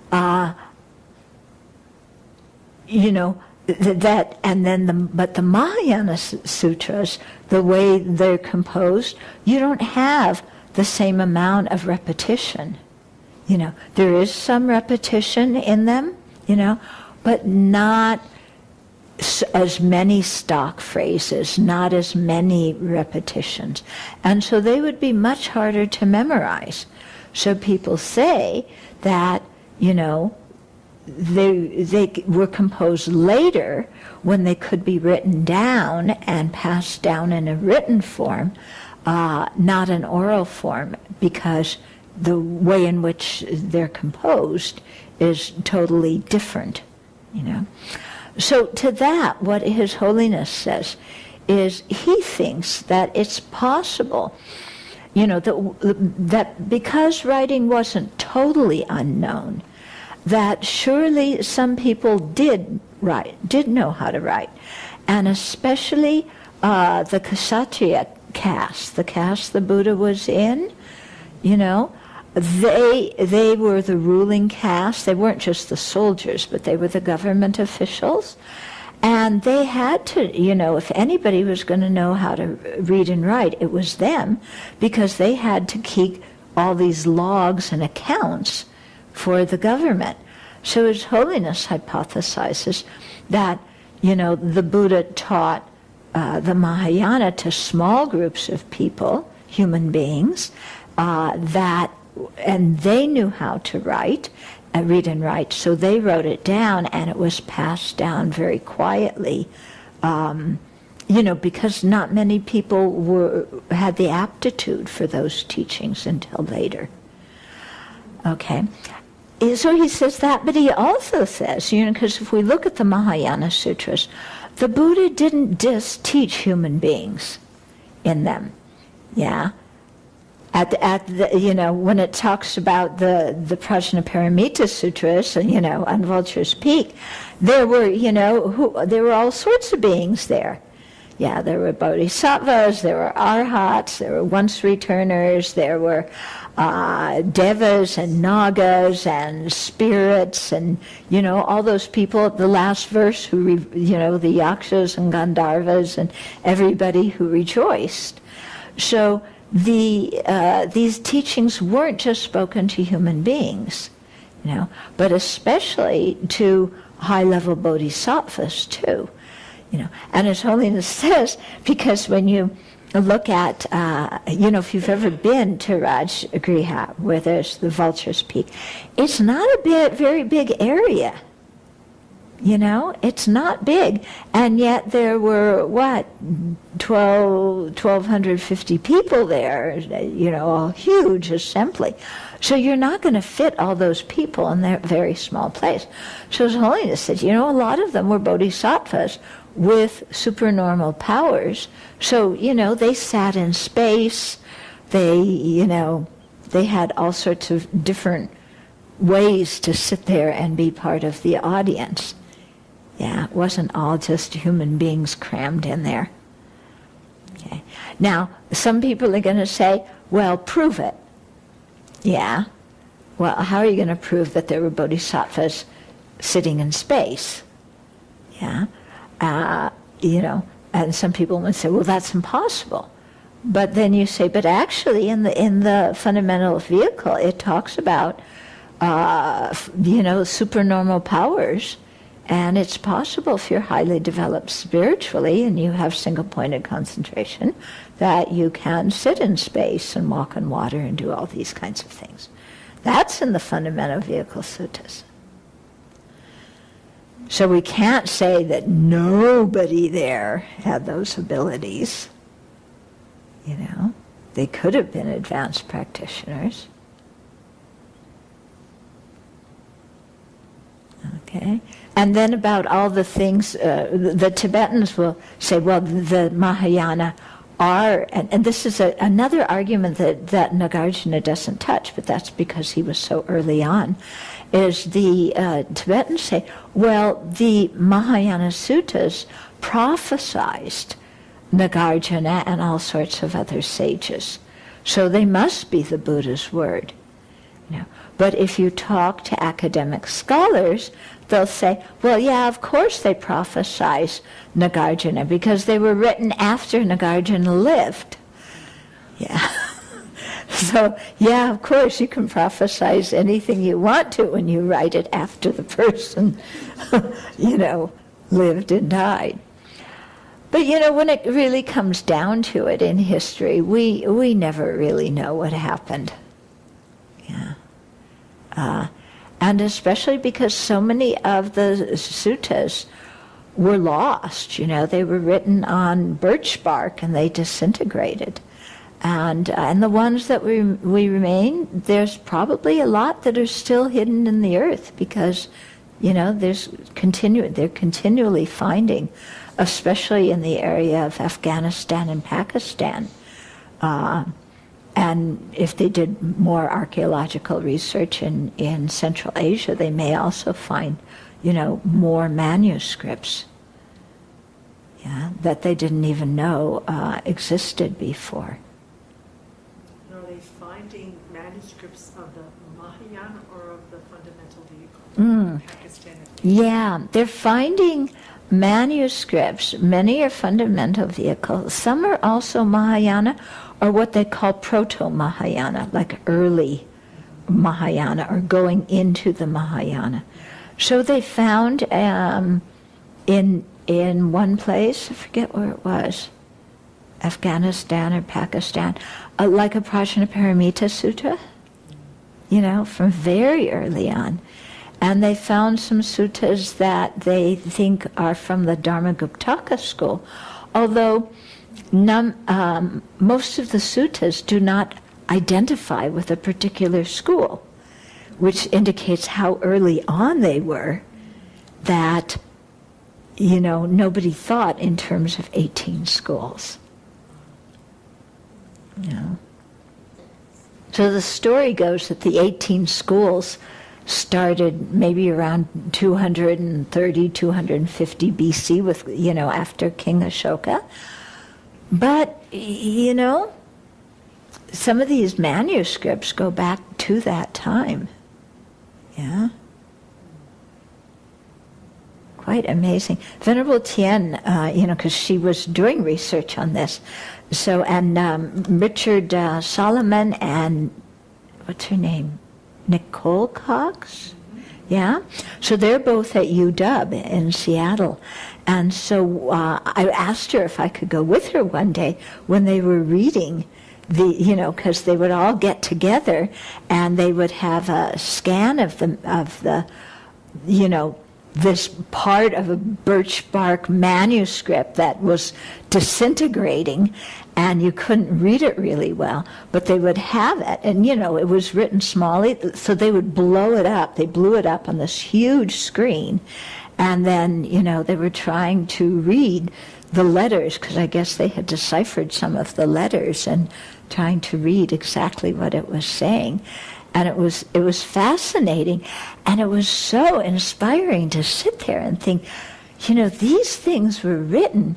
But the Mahayana Sutras, the way they're composed, you don't have the same amount of repetition. There is some repetition in them, but not as many stock phrases, not as many repetitions. And so they would be much harder to memorize. So people say that, they were composed later when they could be written down and passed down in a written form, not an oral form, because the way in which they're composed is totally different, So to that, what His Holiness says is he thinks that it's possible, that because writing wasn't totally unknown, that surely some people did know how to write, and especially the Kshatriya caste, the caste the Buddha was in, they were the ruling caste. They weren't just the soldiers, but they were the government officials. And they had to, if anybody was going to know how to read and write, it was them, because they had to keep all these logs and accounts for the government. So His Holiness hypothesizes that, the Buddha taught the Mahayana to small groups of people, human beings, and they knew how to read and write, so they wrote it down, and it was passed down very quietly, because not many people had the aptitude for those teachings until later. Okay. So he says that, but he also says, because if we look at the Mahayana Sutras, the Buddha didn't just teach human beings in them, when it talks about the Prajnaparamita Sutras, on Vulture's Peak, there were, there were all sorts of beings there. There were bodhisattvas, there were arhats, there were once returners, there were devas and nagas and spirits and, all those people at the last verse who, the yakshas and gandharvas and everybody who rejoiced. So these teachings weren't just spoken to human beings, but especially to high-level bodhisattvas too, And His Holiness says, because when you look at, if you've ever been to Rajgriha, where there's the Vulture's Peak, it's not a very big area. It's not big. And yet there were, 1,250 people there, a huge assembly. So you're not going to fit all those people in that very small place. So His Holiness said, a lot of them were bodhisattvas with supernormal powers. So, they sat in space. They, they had all sorts of different ways to sit there and be part of the audience. It wasn't all just human beings crammed in there. Okay. Now, some people are going to say, well, prove it. Well, how are you going to prove that there were bodhisattvas sitting in space? And some people would say, well, that's impossible. But then you say, but actually in the fundamental vehicle, it talks about, supernormal powers. And it's possible if you're highly developed spiritually and you have single-pointed concentration that you can sit in space and walk on water and do all these kinds of things. That's in the Fundamental Vehicle Suttas. So we can't say that nobody there had those abilities. They could have been advanced practitioners. Okay, and then about all the things, the Tibetans will say, well, the Mahayana are, and this is another argument that Nagarjuna doesn't touch, but that's because he was so early on, is the Tibetans say, well, the Mahayana suttas prophesized Nagarjuna and all sorts of other sages. So they must be the Buddha's word. But if you talk to academic scholars, they'll say, well, yeah, of course they prophesize Nagarjuna because they were written after Nagarjuna lived. Yeah. So, yeah, of course you can prophesize anything you want to when you write it after the person, lived and died. But, when it really comes down to it in history, we never really know what happened. Yeah. And especially because so many of the suttas were lost. They were written on birch bark and they disintegrated. And the ones that we remain, there's probably a lot that are still hidden in the earth because, they're continually finding, especially in the area of Afghanistan and Pakistan. And if they did more archaeological research in Central Asia, they may also find, more manuscripts, that they didn't even know existed before. Are they finding manuscripts of the Mahayana or of the fundamental vehicle? Pakistan. Yeah, they're finding manuscripts. Many are fundamental vehicles. Some are also Mahayana, or what they call proto-Mahayana, like early Mahayana, or going into the Mahayana. So they found in one place, I forget where it was, Afghanistan or Pakistan, like a Prajnaparamita Sutta, from very early on. And they found some suttas that they think are from the Dharmaguptaka school, although most of the suttas do not identify with a particular school, which indicates how early on they were, that, nobody thought in terms of 18 schools. So the story goes that the 18 schools started maybe around 230, 250 BC with, after King Ashoka. But, some of these manuscripts go back to that time. Yeah. Quite amazing. Venerable Tien, because she was doing research on this. So, and Richard Solomon and, what's her name? Nicole Cox? Yeah? So they're both at UW in Seattle. And so I asked her if I could go with her one day when they were reading because they would all get together and they would have a scan of the this part of a birch bark manuscript that was disintegrating and you couldn't read it really well, but they would have it, and it was written smallly, so they would blow it up. They blew it up on this huge screen, and then they were trying to read the letters, because I guess they had deciphered some of the letters and trying to read exactly what it was saying. And it was fascinating, and it was so inspiring to sit there and think, these things were written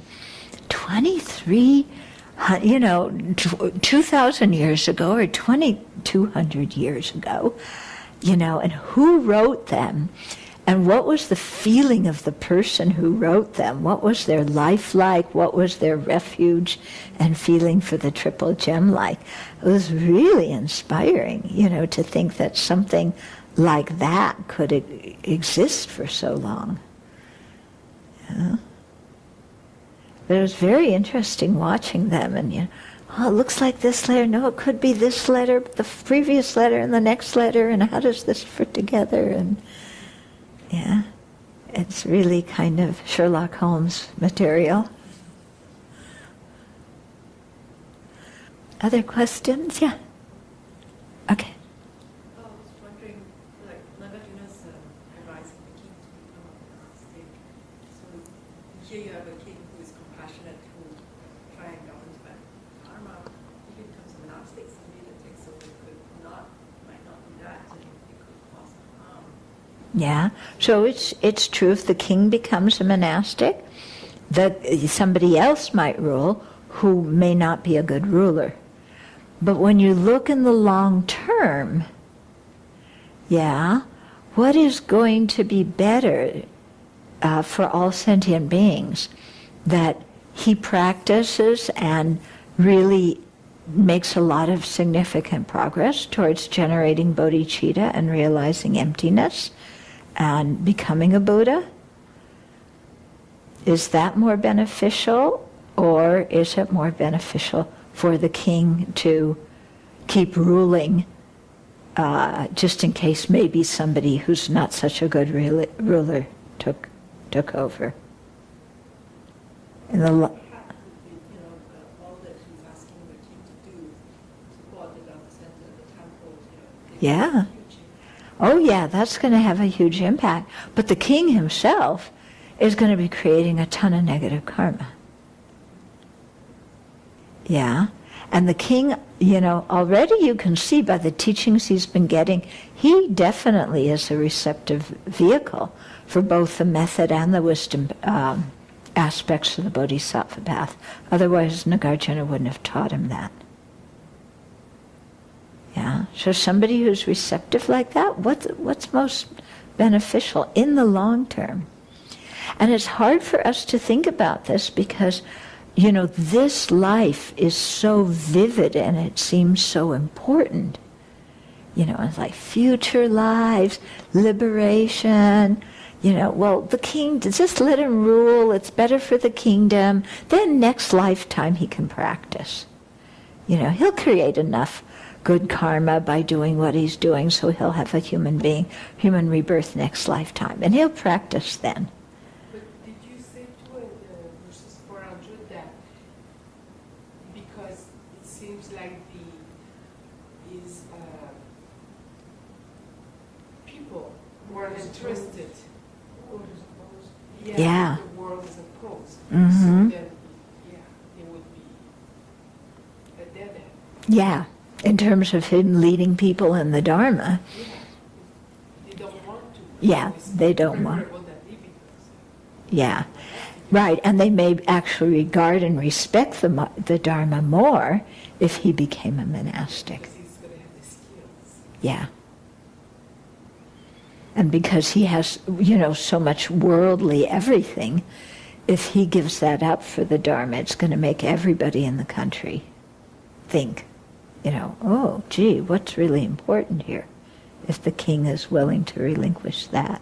2,000 years ago or 2,200 years ago, and who wrote them? And what was the feeling of the person who wrote them? What was their life like? What was their refuge and feeling for the Triple Gem like? It was really inspiring, to think that something like that could exist for so long. Yeah. But it was very interesting watching them, and it looks like this letter. No, it could be this letter, the previous letter, and the next letter, and how does this fit together? And yeah, it's really kind of Sherlock Holmes material. Other questions? Yeah. Okay. I was wondering, like Nagarjuna's advice Yeah. So it's true if the king becomes a monastic, that somebody else might rule who may not be a good ruler. But when you look in the long term, yeah, what is going to be better for all sentient beings? That he practices and really makes a lot of significant progress towards generating bodhicitta and realizing emptiness and becoming a Buddha? Is that more beneficial, or is it more beneficial for the king to keep ruling just in case maybe somebody who's not such a good ruler took over? In the all that he's asking the king to do, support the Dharma center, the temples, yeah. Oh yeah, that's going to have a huge impact. But the king himself is going to be creating a ton of negative karma. Yeah. And the king, already you can see by the teachings he's been getting, he definitely is a receptive vehicle for both the method and the wisdom aspects of the bodhisattva path. Otherwise, Nagarjuna wouldn't have taught him that. Yeah. So somebody who's receptive like that, what's most beneficial in the long term? And it's hard for us to think about this because, this life is so vivid and it seems so important. It's like future lives, liberation. Well, the king, just let him rule. It's better for the kingdom. Then next lifetime he can practice. He'll create enough good karma by doing what he's doing, so he'll have a human rebirth next lifetime. And he'll practice then. But did you say too in verses 400 that because it seems like these people weren't interested. Yeah. The world is opposed. Mm-hmm. So then, it would be a dead end. Yeah. In terms of him leading people in the Dharma. Yeah. They don't want to. Yeah, they don't want. Yeah, right. And they may actually regard and respect the Dharma more if he became a monastic. Because he's going to have the skills. Yeah. And because he has, so much worldly everything, if he gives that up for the Dharma, it's going to make everybody in the country think, oh, gee, what's really important here? If the king is willing to relinquish that.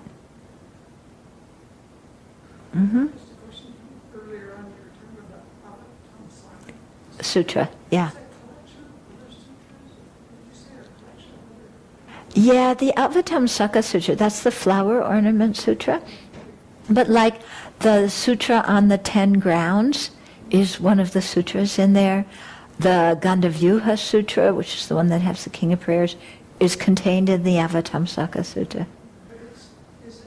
Mm-hmm. Earlier on, you were talking about Avatamsaka. Sutra, yeah. Is that collection of other sutras? Did you say a collection of other? Yeah, the Avatamsaka Sutra, that's the flower ornament sutra. But like the sutra on the 10 grounds is one of the sutras in there. The Gandavyuha Sutra, which is the one that has the King of Prayers, is contained in the Avatamsaka Sutra. But it's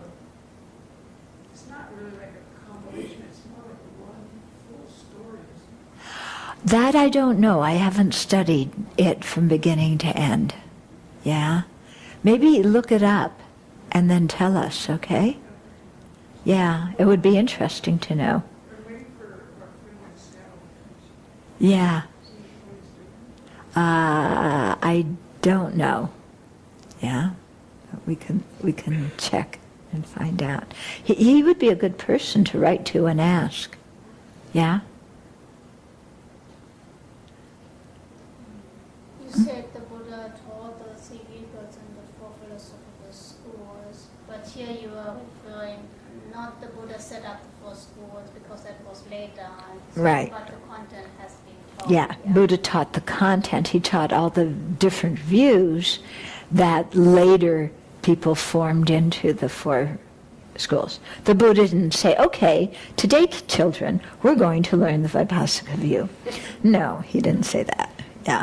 not really like a compilation, it's more like one full story, isn't it? That I don't know. I haven't studied it from beginning to end. Yeah? Maybe look it up and then tell us, okay? Yeah, it would be interesting to know. We're waiting for our friend in Seattle to Yeah. see what he's doing. I don't know. Yeah? We can check and find out. He would be a good person to write to and ask. Yeah? You said the Buddha taught the Siddhikas and the four philosophical schools, but here you are referring not the Buddha set up the four schools because that was later, Right. but the content has been taught. Yeah, Buddha taught the content. He taught all the different views that later people formed into the four schools. The Buddha didn't say, okay, today, children, we're going to learn the Vipassana view. No, he didn't say that. Yeah.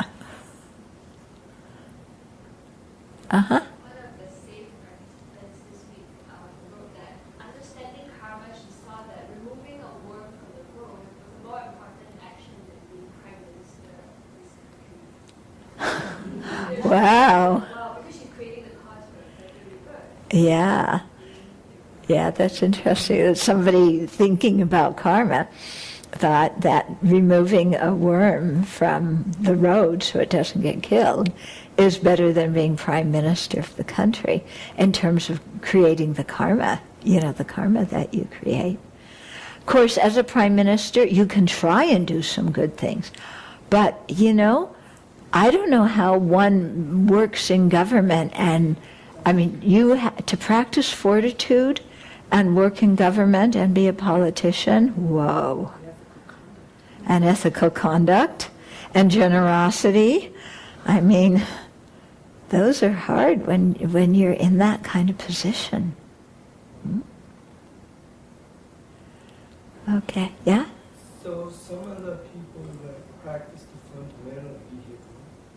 Uh-huh. One of the sage participants this week wrote that understanding karma, she saw that removing a worm from the world was a more important action than being prime minister of this country. Wow. Well, because she's creating the cause for the rebirth. Yeah. Yeah, that's interesting. Somebody thinking about karma thought that removing a worm from the road so it doesn't get killed is better than being prime minister of the country in terms of creating the karma, the karma that you create. Of course, as a prime minister, you can try and do some good things. But, I don't know how one works in government, and to practice fortitude and work in government and be a politician, whoa. And ethical conduct and generosity. Those are hard when you're in that kind of position. Okay, yeah? So some of the people that practice the fundamental vehicle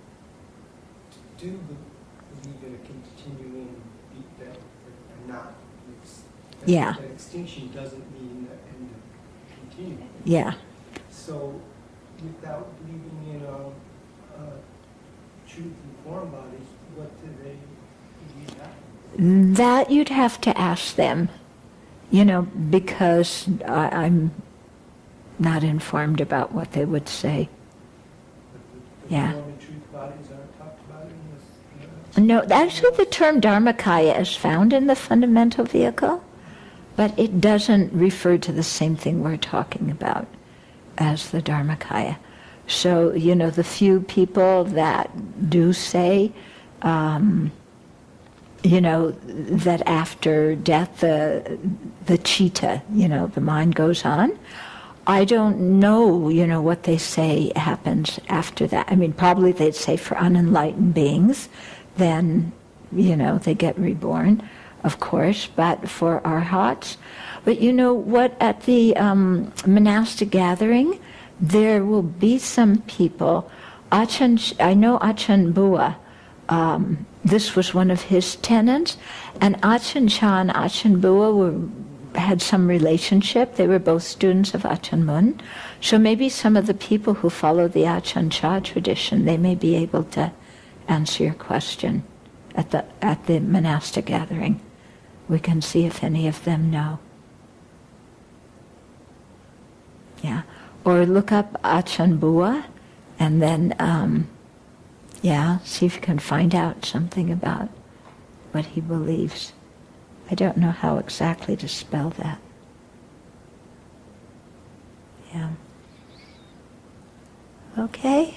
do believe in a continuing death and not. Yeah. That extinction doesn't mean the end of continuing. Yeah. So without believing in truth and form bodies, what do they believe happens? That you'd have to ask them, because I'm not informed about what they would say. But the Yeah. form and truth bodies aren't talked about in this? No, actually the term Dharmakaya is found in the fundamental vehicle, but it doesn't refer to the same thing we're talking about as the Dharmakaya. So, the few people that do say, that after death the chitta, the mind goes on, I don't know, what they say happens after that. Probably they'd say for unenlightened beings, then, they get reborn, of course, but for arhats. But what, at the monastic gathering, there will be some people. I know Achan Bua, this was one of his tenants, and Achan Cha and Achan Bua had some relationship. They were both students of Achan Mun. So maybe some of the people who follow the Achan Cha tradition, they may be able to answer your question at the monastic gathering. We can see if any of them know. Yeah. Or look up Achan Bua and then, see if you can find out something about what he believes. I don't know how exactly to spell that. Yeah. Okay.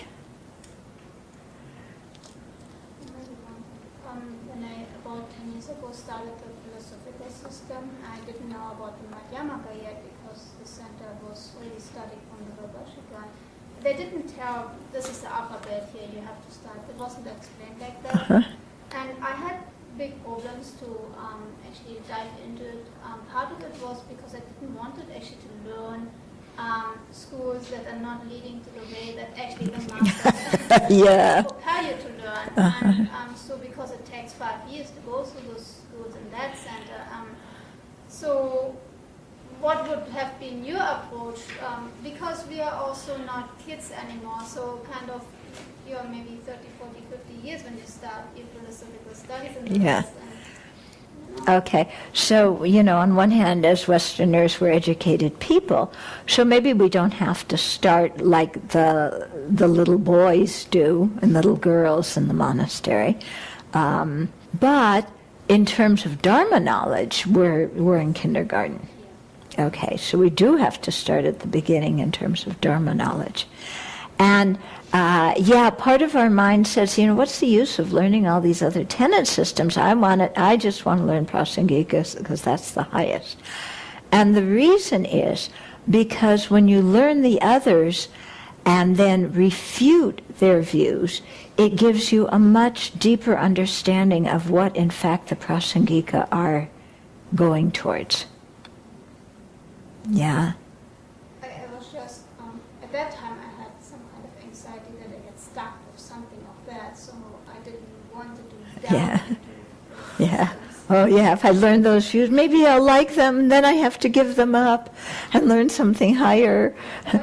When I, about 10 years ago, started the philosophical system, I didn't know about the Madhyamaka yet because the center was really studying from the Vibhashika. They didn't tell, this is the alphabet here, you have to start. It wasn't explained like that. And I had big problems to actually dive into it. Part of it was because I didn't want it actually to learn schools that are not leading to the way that actually the masters Yeah. prepare you to learn. And so because it takes 5 years to go through those schools in that center, so what would have been your approach? Because we are also not kids anymore, so kind of you're maybe 30, 40, 50 years when you start your philosophical studies in the Yeah. West. Okay, so, on one hand, as Westerners, we're educated people, so maybe we don't have to start like the little boys do and little girls in the monastery. But in terms of Dharma knowledge, we're in kindergarten. Okay, so we do have to start at the beginning in terms of Dharma knowledge. And part of our mind says, what's the use of learning all these other tenet systems? I just want to learn Prasangika because that's the highest. And the reason is because when you learn the others and then refute their views, it gives you a much deeper understanding of what, in fact, the Prasangika are going towards. Yeah. I was just, at that time I had some kind of anxiety that I get stuck with something of that, so I didn't want to do that. Yeah. Yeah. Oh yeah, if I learn those views, maybe I'll like them, then I have to give them up and learn something higher.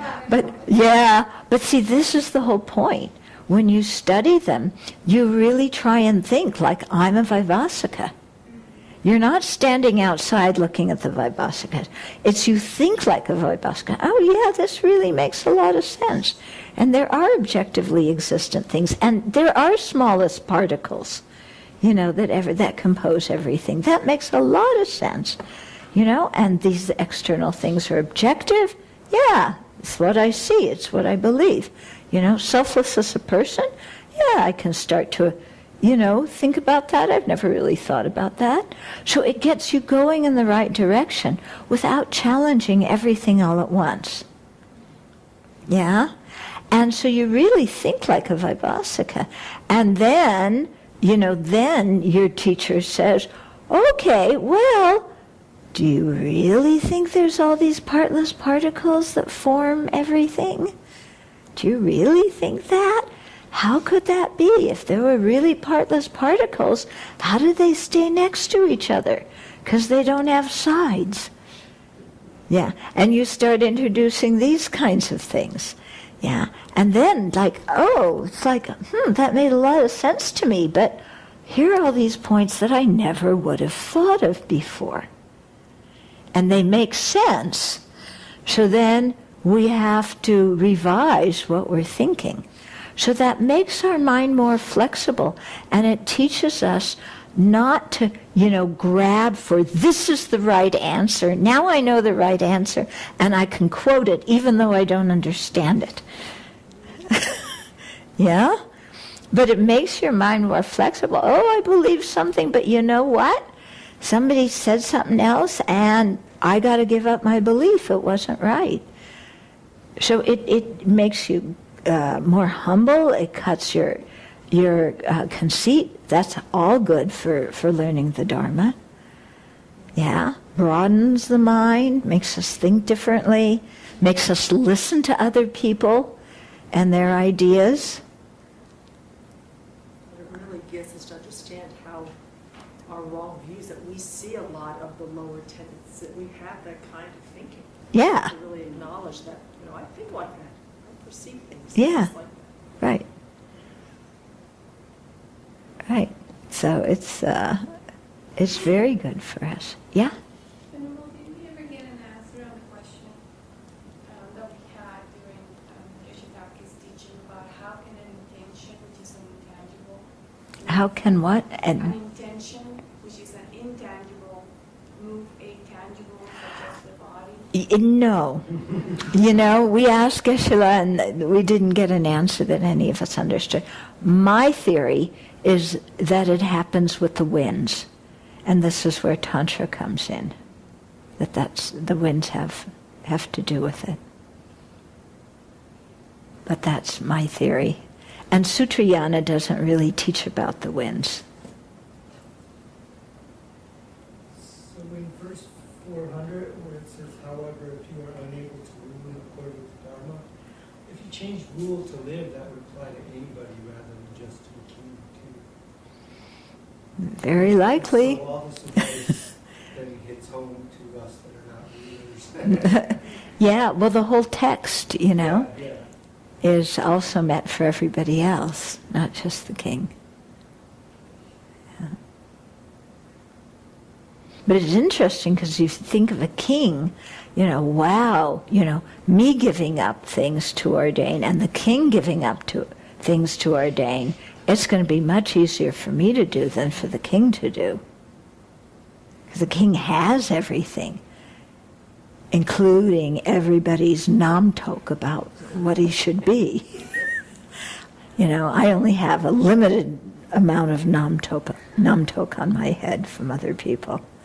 But see, this is the whole point. When you study them, you really try and think like, I'm a Vaivasika. You're not standing outside looking at the Vaibhasika. It's you think like a Vaibhasika. Oh yeah, this really makes a lot of sense. And there are objectively existent things, and there are smallest particles, that compose everything. That makes a lot of sense, and these external things are objective. Yeah, it's what I see, it's what I believe. Selfless as a person, yeah, I can start to think about that. I've never really thought about that. So it gets you going in the right direction without challenging everything all at once. Yeah? And so you really think like a Vaibhasika. And then, then your teacher says, okay, well, do you really think there's all these partless particles that form everything? Do you really think that? How could that be? If there were really partless particles, how do they stay next to each other? Because they don't have sides. Yeah, and you start introducing these kinds of things. Yeah, and then it's like, that made a lot of sense to me, but here are all these points that I never would have thought of before. And they make sense. So then we have to revise what we're thinking. So that makes our mind more flexible, and it teaches us not to, grab for this is the right answer. Now I know the right answer, and I can quote it even though I don't understand it. Yeah? But it makes your mind more flexible. Oh, I believe something, but you know what? Somebody said something else, and I got to give up my belief. It wasn't right. So it makes you more humble. It cuts your conceit. That's all good for learning the Dharma. Yeah, broadens the mind, makes us think differently, makes us listen to other people and their ideas. It really gets us to understand how our wrong views, that we see a lot of the lower tenets, that we have that kind of thinking. Yeah. To really acknowledge that, I think like that. I perceive things Yeah. like that. Right. Right. So it's very good for us. Yeah? Venerable, did we ever get an answer on the question that we had during Yoshitake's teaching about how can an intention, which is an intangible, How can what? an intention, which is an intangible, move a tangible, such as the body? No. We asked Geshe-la and we didn't get an answer that any of us understood. My theory is that it happens with the winds. And this is where Tantra comes in. That's the winds have to do with it. But that's my theory. And Sutrayana doesn't really teach about the winds. So in verse 400, where it says, however, if you are unable to rule in accordance with Dharma, if you change rule to live, that would apply to anybody rather than just to the king too. Very likely. So all this advice then hits home to us that are not rulers. Yeah, well, the whole text, Yeah. is also meant for everybody else, not just the king. Yeah. But it's interesting because you think of a king, wow, me giving up things to ordain and the king giving up things to ordain. It's going to be much easier for me to do than for the king to do. Because the king has everything, including everybody's namtok about what he should be. I only have a limited amount of namtok on my head from other people.